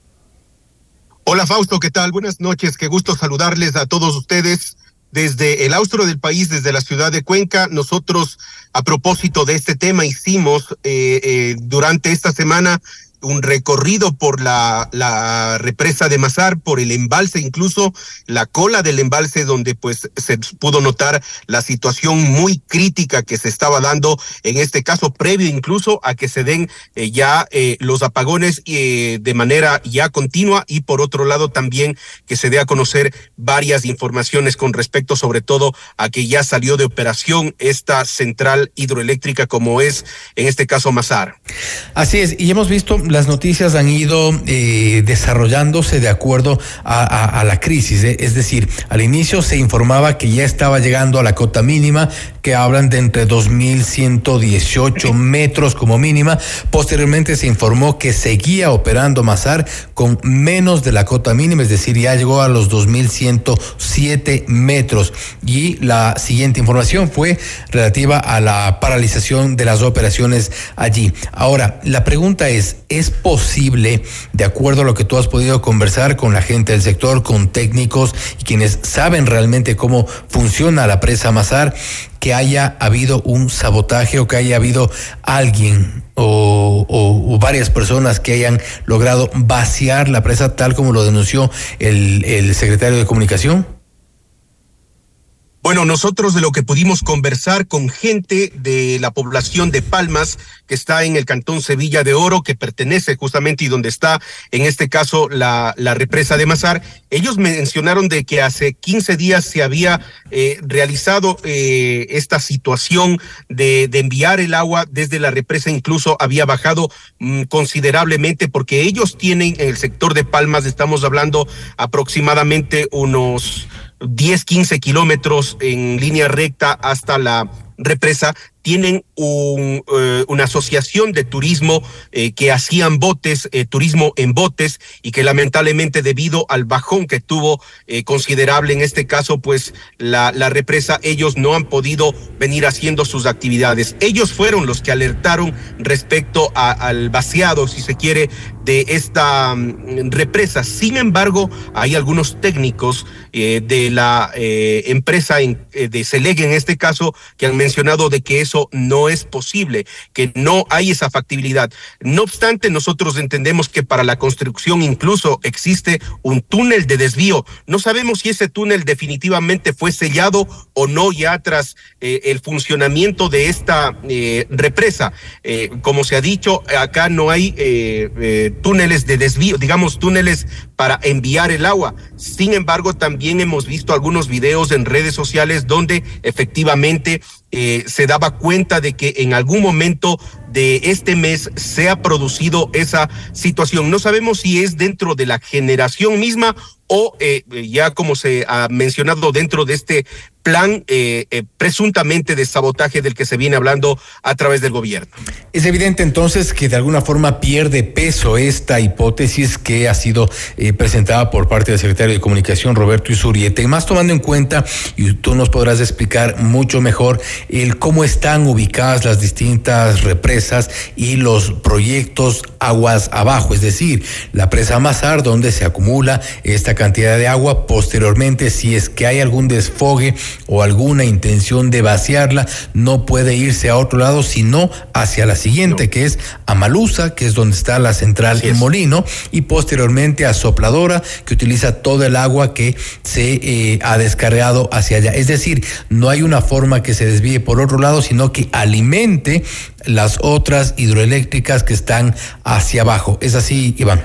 Hola Fausto, ¿qué tal? Buenas noches, qué gusto saludarles a todos ustedes desde el austro del país, desde la ciudad de Cuenca. Nosotros, a propósito de este tema, hicimos eh, eh, durante esta semana un recorrido por la, la represa de Mazar, por el embalse, incluso la cola del embalse, donde pues se pudo notar la situación muy crítica que se estaba dando, en este caso previo incluso a que se den eh, ya eh, los apagones eh, de manera ya continua, y por otro lado también que se dé a conocer varias informaciones con respecto sobre todo a que ya salió de operación esta central hidroeléctrica como es en este caso Mazar. Así es, y hemos visto las noticias han ido eh, desarrollándose de acuerdo a, a, a la crisis, eh. es decir, al inicio se informaba que ya estaba llegando a la cota mínima, que hablan de entre dos mil ciento dieciocho metros como mínima. Posteriormente se informó que seguía operando Mazar con menos de la cota mínima, es decir, ya llegó a los dos mil ciento siete metros. Y la siguiente información fue relativa a la paralización de las operaciones allí. Ahora, la pregunta es, ¿es posible, de acuerdo a lo que tú has podido conversar con la gente del sector, con técnicos y quienes saben realmente cómo funciona la presa Mazar, que haya habido un sabotaje o que haya habido alguien o, o, o varias personas que hayan logrado vaciar la presa tal como lo denunció el, el secretario de Comunicación? Bueno, nosotros de lo que pudimos conversar con gente de la población de Palmas, que está en el cantón Sevilla de Oro, que pertenece justamente y donde está en este caso la, la represa de Mazar, ellos mencionaron de que hace quince días se había eh, realizado eh, esta situación de, de enviar el agua desde la represa, incluso había bajado mmm, considerablemente, porque ellos tienen en el sector de Palmas, estamos hablando aproximadamente unos diez, quince kilómetros en línea recta hasta la represa. Tienen un, eh, una asociación de turismo eh, que hacían botes, eh, turismo en botes, y que lamentablemente debido al bajón que tuvo eh, considerable en este caso pues la, la represa, ellos no han podido venir haciendo sus actividades. Ellos fueron los que alertaron respecto a, al vaciado, si se quiere, de esta um, represa. Sin embargo, hay algunos técnicos eh, de la eh, empresa en, eh, de Seleg en este caso, que han mencionado de que eso no es posible, que no hay esa factibilidad. No obstante, nosotros entendemos que para la construcción incluso existe un túnel de desvío. No sabemos si ese túnel definitivamente fue sellado o no ya tras eh, el funcionamiento de esta eh, represa. Eh, como se ha dicho, acá no hay eh, eh, túneles de desvío, digamos túneles para enviar el agua. Sin embargo, también hemos visto algunos videos en redes sociales donde efectivamente eh, se daba cuenta de que en algún momento de este mes se ha producido esa situación. No sabemos si es dentro de la generación misma o eh, ya como se ha mencionado dentro de este plan eh, eh, presuntamente de sabotaje del que se viene hablando a través del gobierno. Es evidente entonces que de alguna forma pierde peso esta hipótesis que ha sido eh, presentada por parte del secretario de Comunicación, Roberto Izurieta, y más tomando en cuenta, y tú nos podrás explicar mucho mejor, el cómo están ubicadas las distintas represas y los proyectos aguas abajo, es decir, la presa Mazar, donde se acumula esta cantidad de agua. Posteriormente, si es que hay algún desfogue o alguna intención de vaciarla, no puede irse a otro lado, sino hacia la siguiente, no. que es Amalusa, que es donde está la central en Molino, y posteriormente a Sopladora, que utiliza todo el agua que se eh, ha descargado hacia allá. Es decir, no hay una forma que se desvíe por otro lado, sino que alimente las otras hidroeléctricas que están hacia abajo. ¿Es así, Iván?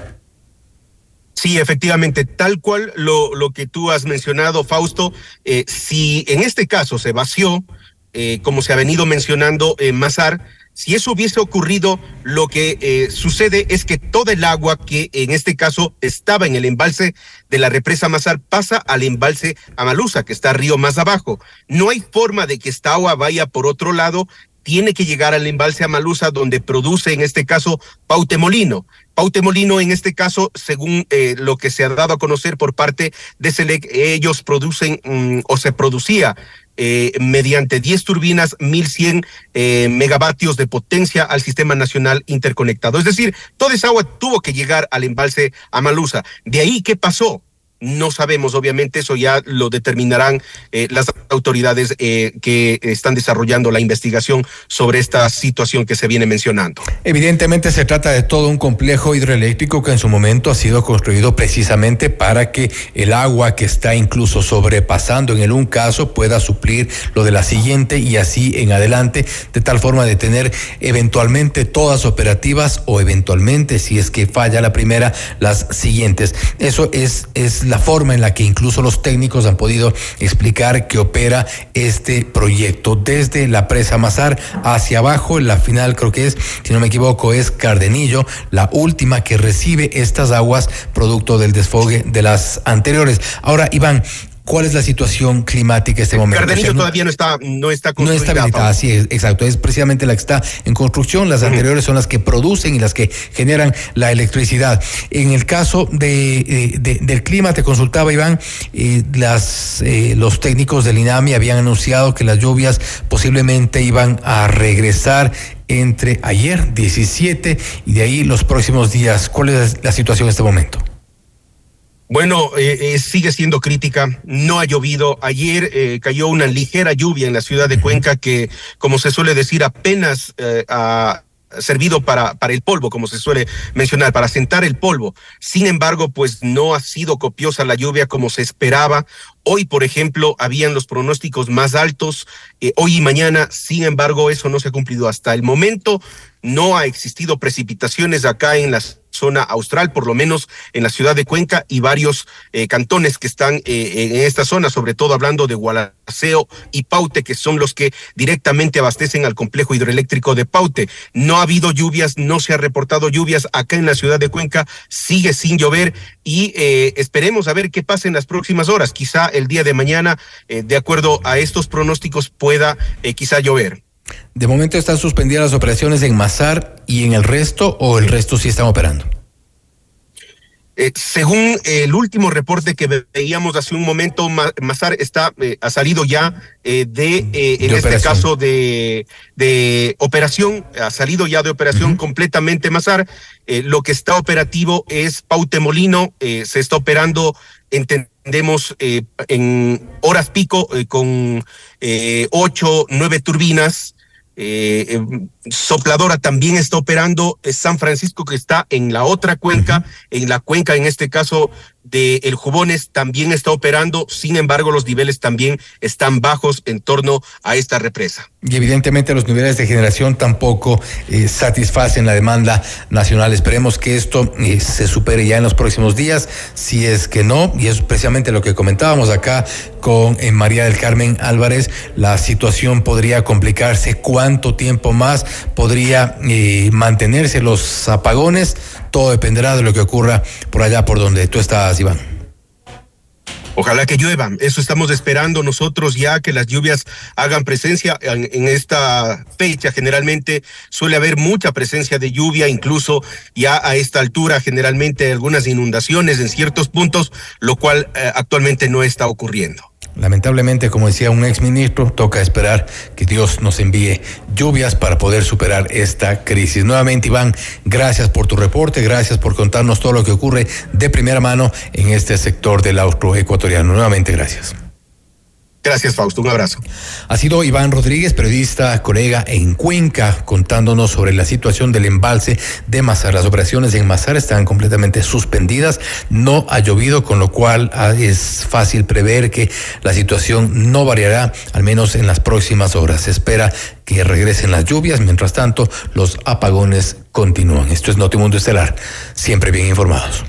Sí, efectivamente, tal cual lo, lo que tú has mencionado, Fausto. Eh, si en este caso se vació, eh, como se ha venido mencionando en Mazar, si eso hubiese ocurrido, lo que eh, sucede es que todo el agua que en este caso estaba en el embalse de la represa Mazar pasa al embalse Amalusa, que está río más abajo. No hay forma de que esta agua vaya por otro lado, tiene que llegar al embalse Amalusa, donde produce en este caso Pautemolino. Pautemolino en este caso, según eh, lo que se ha dado a conocer por parte de SELEC, ellos producen um, o se producía Eh, mediante diez turbinas, mil cien eh, megavatios de potencia al Sistema Nacional Interconectado. Es decir, toda esa agua tuvo que llegar al embalse Amalusa. De ahí, ¿qué pasó? No sabemos, obviamente, eso ya lo determinarán eh, las autoridades eh, que están desarrollando la investigación sobre esta situación que se viene mencionando. Evidentemente se trata de todo un complejo hidroeléctrico que en su momento ha sido construido precisamente para que el agua que está incluso sobrepasando en el un caso pueda suplir lo de la siguiente y así en adelante, de tal forma de tener eventualmente todas operativas o eventualmente, si es que falla la primera, las siguientes. Eso es, es la forma en la que incluso los técnicos han podido explicar que opera este proyecto desde la presa Mazar hacia abajo. La final, creo que es, si no me equivoco, es Cardenillo, la última que recibe estas aguas producto del desfogue de las anteriores. Ahora, Iván, ¿cuál es la situación climática en este momento? Cardenillo o sea, no, todavía no está, no está construida. No está habilitada, sí, es, exacto. Es precisamente la que está en construcción. Las uh-huh. anteriores son las que producen y las que generan la electricidad. En el caso de, de, del clima, te consultaba, Iván, eh, las, eh, los técnicos del INAMI habían anunciado que las lluvias posiblemente iban a regresar entre ayer, diecisiete, y de ahí los próximos días. ¿Cuál es la situación en este momento? Bueno, eh, eh, sigue siendo crítica, no ha llovido. Ayer eh, cayó una ligera lluvia en la ciudad de Cuenca que, como se suele decir, apenas eh, ha servido para, para el polvo, como se suele mencionar, para sentar el polvo. Sin embargo, pues no ha sido copiosa la lluvia como se esperaba. Hoy, por ejemplo, habían los pronósticos más altos, eh, hoy y mañana. Sin embargo, eso no se ha cumplido hasta el momento. No ha existido precipitaciones acá en las zona austral, por lo menos en la ciudad de Cuenca y varios eh, cantones que están eh, en esta zona, sobre todo hablando de Gualaceo y Paute, que son los que directamente abastecen al complejo hidroeléctrico de Paute. No ha habido lluvias, no se ha reportado lluvias acá en la ciudad de Cuenca, sigue sin llover y eh, esperemos a ver qué pasa en las próximas horas. Quizá el día de mañana, eh, de acuerdo a estos pronósticos, pueda eh, quizá llover. ¿De momento están suspendidas las operaciones en Mazar y en el resto, o el resto sí están operando? Eh, según el último reporte que veíamos hace un momento, Mazar está, eh, ha salido ya eh, de, eh, en de este operación. caso, de, de operación, ha salido ya de operación uh-huh. completamente Mazar. Eh, lo que está operativo es Pautemolino, eh, se está operando, entendemos, eh, en horas pico, eh, con eh, ocho, nueve turbinas. Eh, eh, Sopladora también está operando, eh, San Francisco, que está en la otra cuenca, uh-huh. en la cuenca en este caso de El Jubones, también está operando. Sin embargo, los niveles también están bajos en torno a esta represa. Y evidentemente los niveles de generación tampoco eh, satisfacen la demanda nacional. Esperemos que esto eh, se supere ya en los próximos días. Si es que no, y es precisamente lo que comentábamos acá con eh, María del Carmen Álvarez, la situación podría complicarse. ¿Cuánto tiempo más podría eh, mantenerse los apagones? Todo dependerá de lo que ocurra por allá por donde tú estás, Iván. Ojalá que llueva, eso estamos esperando nosotros ya, que las lluvias hagan presencia. En, en esta fecha generalmente suele haber mucha presencia de lluvia, incluso ya a esta altura generalmente hay algunas inundaciones en ciertos puntos, lo cual eh, actualmente no está ocurriendo. lamentablemente, como decía un exministro, toca esperar que Dios nos envíe lluvias para poder superar esta crisis. Nuevamente, Iván, gracias por tu reporte, gracias por contarnos todo lo que ocurre de primera mano en este sector del austro ecuatoriano. Nuevamente, gracias. Gracias, Fausto. Un abrazo. Ha sido Iván Rodríguez, periodista, colega en Cuenca, contándonos sobre la situación del embalse de Mazar. Las operaciones en Mazar están completamente suspendidas. No ha llovido, con lo cual es fácil prever que la situación no variará, al menos en las próximas horas. Se espera que regresen las lluvias. Mientras tanto, los apagones continúan. Esto es Notimundo Estelar. Siempre bien informados.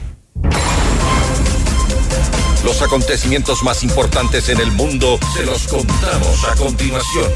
Los acontecimientos más importantes en el mundo se los contamos a continuación.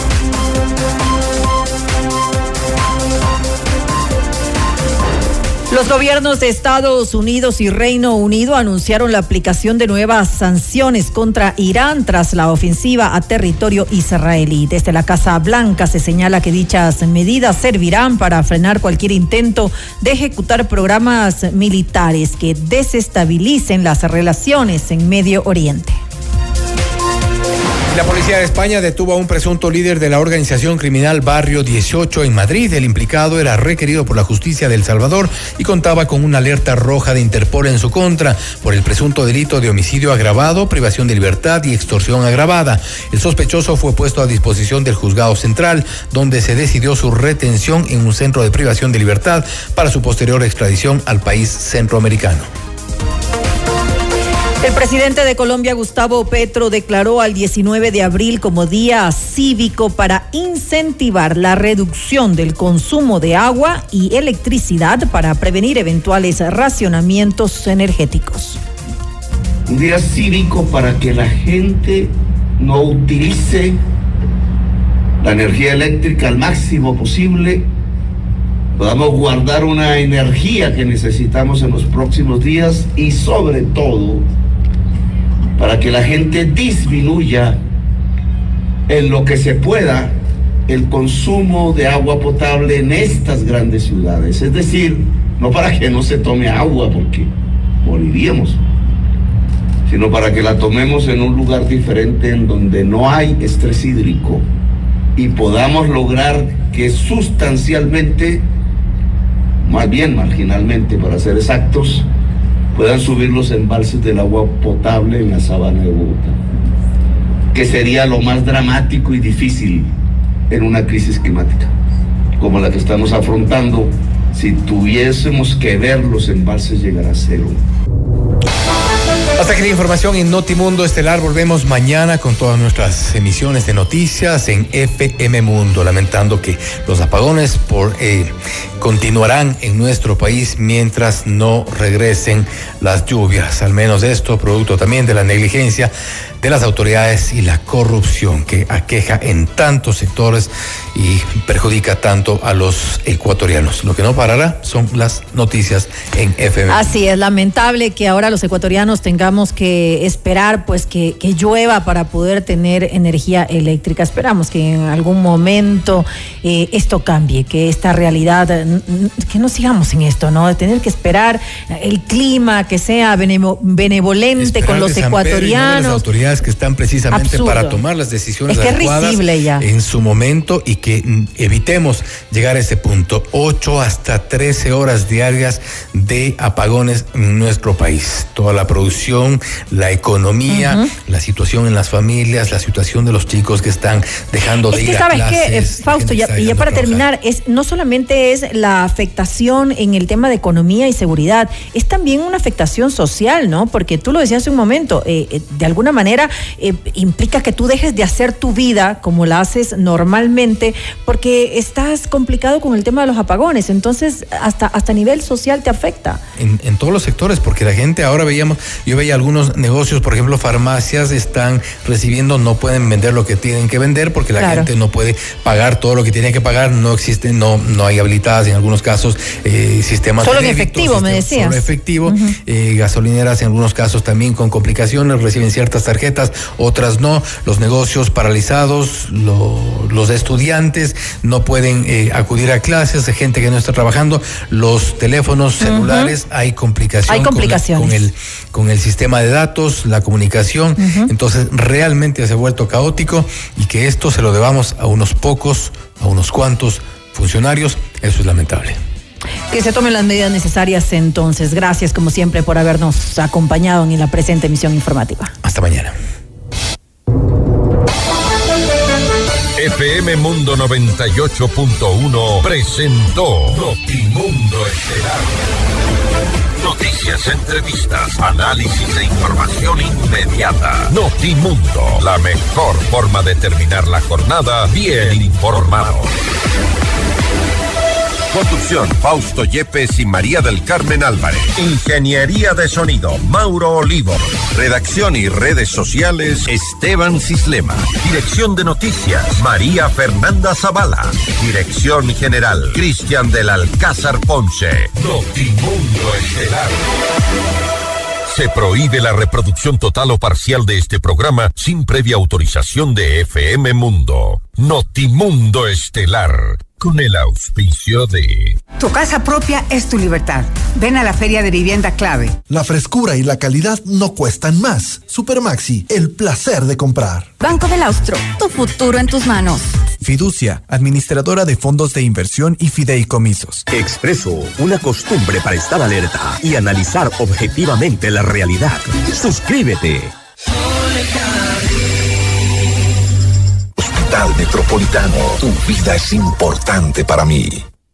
Los gobiernos de Estados Unidos y Reino Unido anunciaron la aplicación de nuevas sanciones contra Irán tras la ofensiva a territorio israelí. Desde la Casa Blanca se señala que dichas medidas servirán para frenar cualquier intento de ejecutar programas militares que desestabilicen las relaciones en Medio Oriente. La policía de España detuvo a un presunto líder de la organización criminal Barrio dieciocho en Madrid. El implicado era requerido por la justicia de El Salvador y contaba con una alerta roja de Interpol en su contra por el presunto delito de homicidio agravado, privación de libertad y extorsión agravada. El sospechoso fue puesto a disposición del juzgado central, donde se decidió su retención en un centro de privación de libertad para su posterior extradición al país centroamericano. El presidente de Colombia, Gustavo Petro, declaró al diecinueve de abril como día cívico para incentivar la reducción del consumo de agua y electricidad para prevenir eventuales racionamientos energéticos. Un día cívico para que la gente no utilice la energía eléctrica al máximo posible, podamos guardar una energía que necesitamos en los próximos días y sobre todo para que la gente disminuya en lo que se pueda el consumo de agua potable en estas grandes ciudades. Es decir, no para que no se tome agua porque moriríamos, sino para que la tomemos en un lugar diferente en donde no hay estrés hídrico y podamos lograr que sustancialmente, más bien marginalmente para ser exactos, puedan subir los embalses del agua potable en la sabana de Bogotá, que sería lo más dramático y difícil en una crisis climática como la que estamos afrontando. Si tuviésemos que ver los embalses llegar a cero. Hasta aquí la información en Notimundo Estelar. Volvemos mañana con todas nuestras emisiones de noticias en F M Mundo, lamentando que los apagones por eh, continuarán en nuestro país mientras no regresen las lluvias. Al menos esto, producto también de la negligencia de las autoridades y la corrupción que aqueja en tantos sectores y perjudica tanto a los ecuatorianos. Lo que no parará son las noticias en F M. Así es, lamentable que ahora los ecuatorianos tengamos que esperar pues que, que llueva para poder tener energía eléctrica. Esperamos que en algún momento eh, esto cambie, que esta realidad, que no sigamos en esto, ¿no? De tener que esperar el clima, que sea benevolente esperar con los ecuatorianos. Que están precisamente absurdo para tomar las decisiones es que adecuadas es ya. en su momento y que evitemos llegar a ese punto. ocho hasta trece horas diarias de apagones en nuestro país. Toda la producción, la economía, uh-huh. la situación en las familias, la situación de los chicos que están dejando de es ir que a sabes clases. Que, Fausto, ya, y ya para terminar, es no solamente es la afectación en el tema de economía y seguridad, es también una afectación social, ¿no? Porque tú lo decías hace un momento, eh, de alguna manera Eh, implica que tú dejes de hacer tu vida como la haces normalmente porque estás complicado con el tema de los apagones. Entonces hasta hasta a nivel social te afecta en, en todos los sectores, porque la gente ahora veíamos, yo veía algunos negocios, por ejemplo farmacias están recibiendo, no pueden vender lo que tienen que vender porque la claro. gente no puede pagar todo lo que tiene que pagar, no existen, no no hay habilitadas en algunos casos eh, sistemas solo de débito, en efectivo, sistemas, me decías solo efectivo, uh-huh. eh, gasolineras en algunos casos también con complicaciones, reciben ciertas tarjetas tarjetas, otras no, los negocios paralizados, lo, los estudiantes no pueden eh, acudir a clases, hay gente que no está trabajando, los teléfonos celulares, uh-huh. hay complicación hay complicaciones con, con el con el sistema de datos, la comunicación, uh-huh. entonces realmente se ha vuelto caótico, y que esto se lo debamos a unos pocos, a unos cuantos funcionarios, eso es lamentable. Que se tomen las medidas necesarias entonces. Gracias como siempre por habernos acompañado en la presente emisión informativa. Hasta mañana. F M Mundo noventa y ocho punto uno presentó Notimundo Estelar. Noticias, entrevistas, análisis e información inmediata. Notimundo, la mejor forma de terminar la jornada bien informado. Conducción, Fausto Yepes y María del Carmen Álvarez. Ingeniería de sonido, Mauro Olivo. Redacción y redes sociales, Esteban Cislema. Dirección de noticias, María Fernanda Zavala. Dirección general, Cristian del Alcázar Ponce. Notimundo Estelar. Se prohíbe la reproducción total o parcial de este programa sin previa autorización de F M Mundo. Notimundo Estelar. Con el auspicio de... Tu casa propia es tu libertad. Ven a la Feria de Vivienda Clave. La frescura y la calidad no cuestan más. Supermaxi, el placer de comprar. Banco del Austro, tu futuro en tus manos. Fiducia, administradora de fondos de inversión y fideicomisos. Expreso, una costumbre para estar alerta y analizar objetivamente la realidad. Suscríbete. Hospital Metropolitano, tu vida es importante para mí.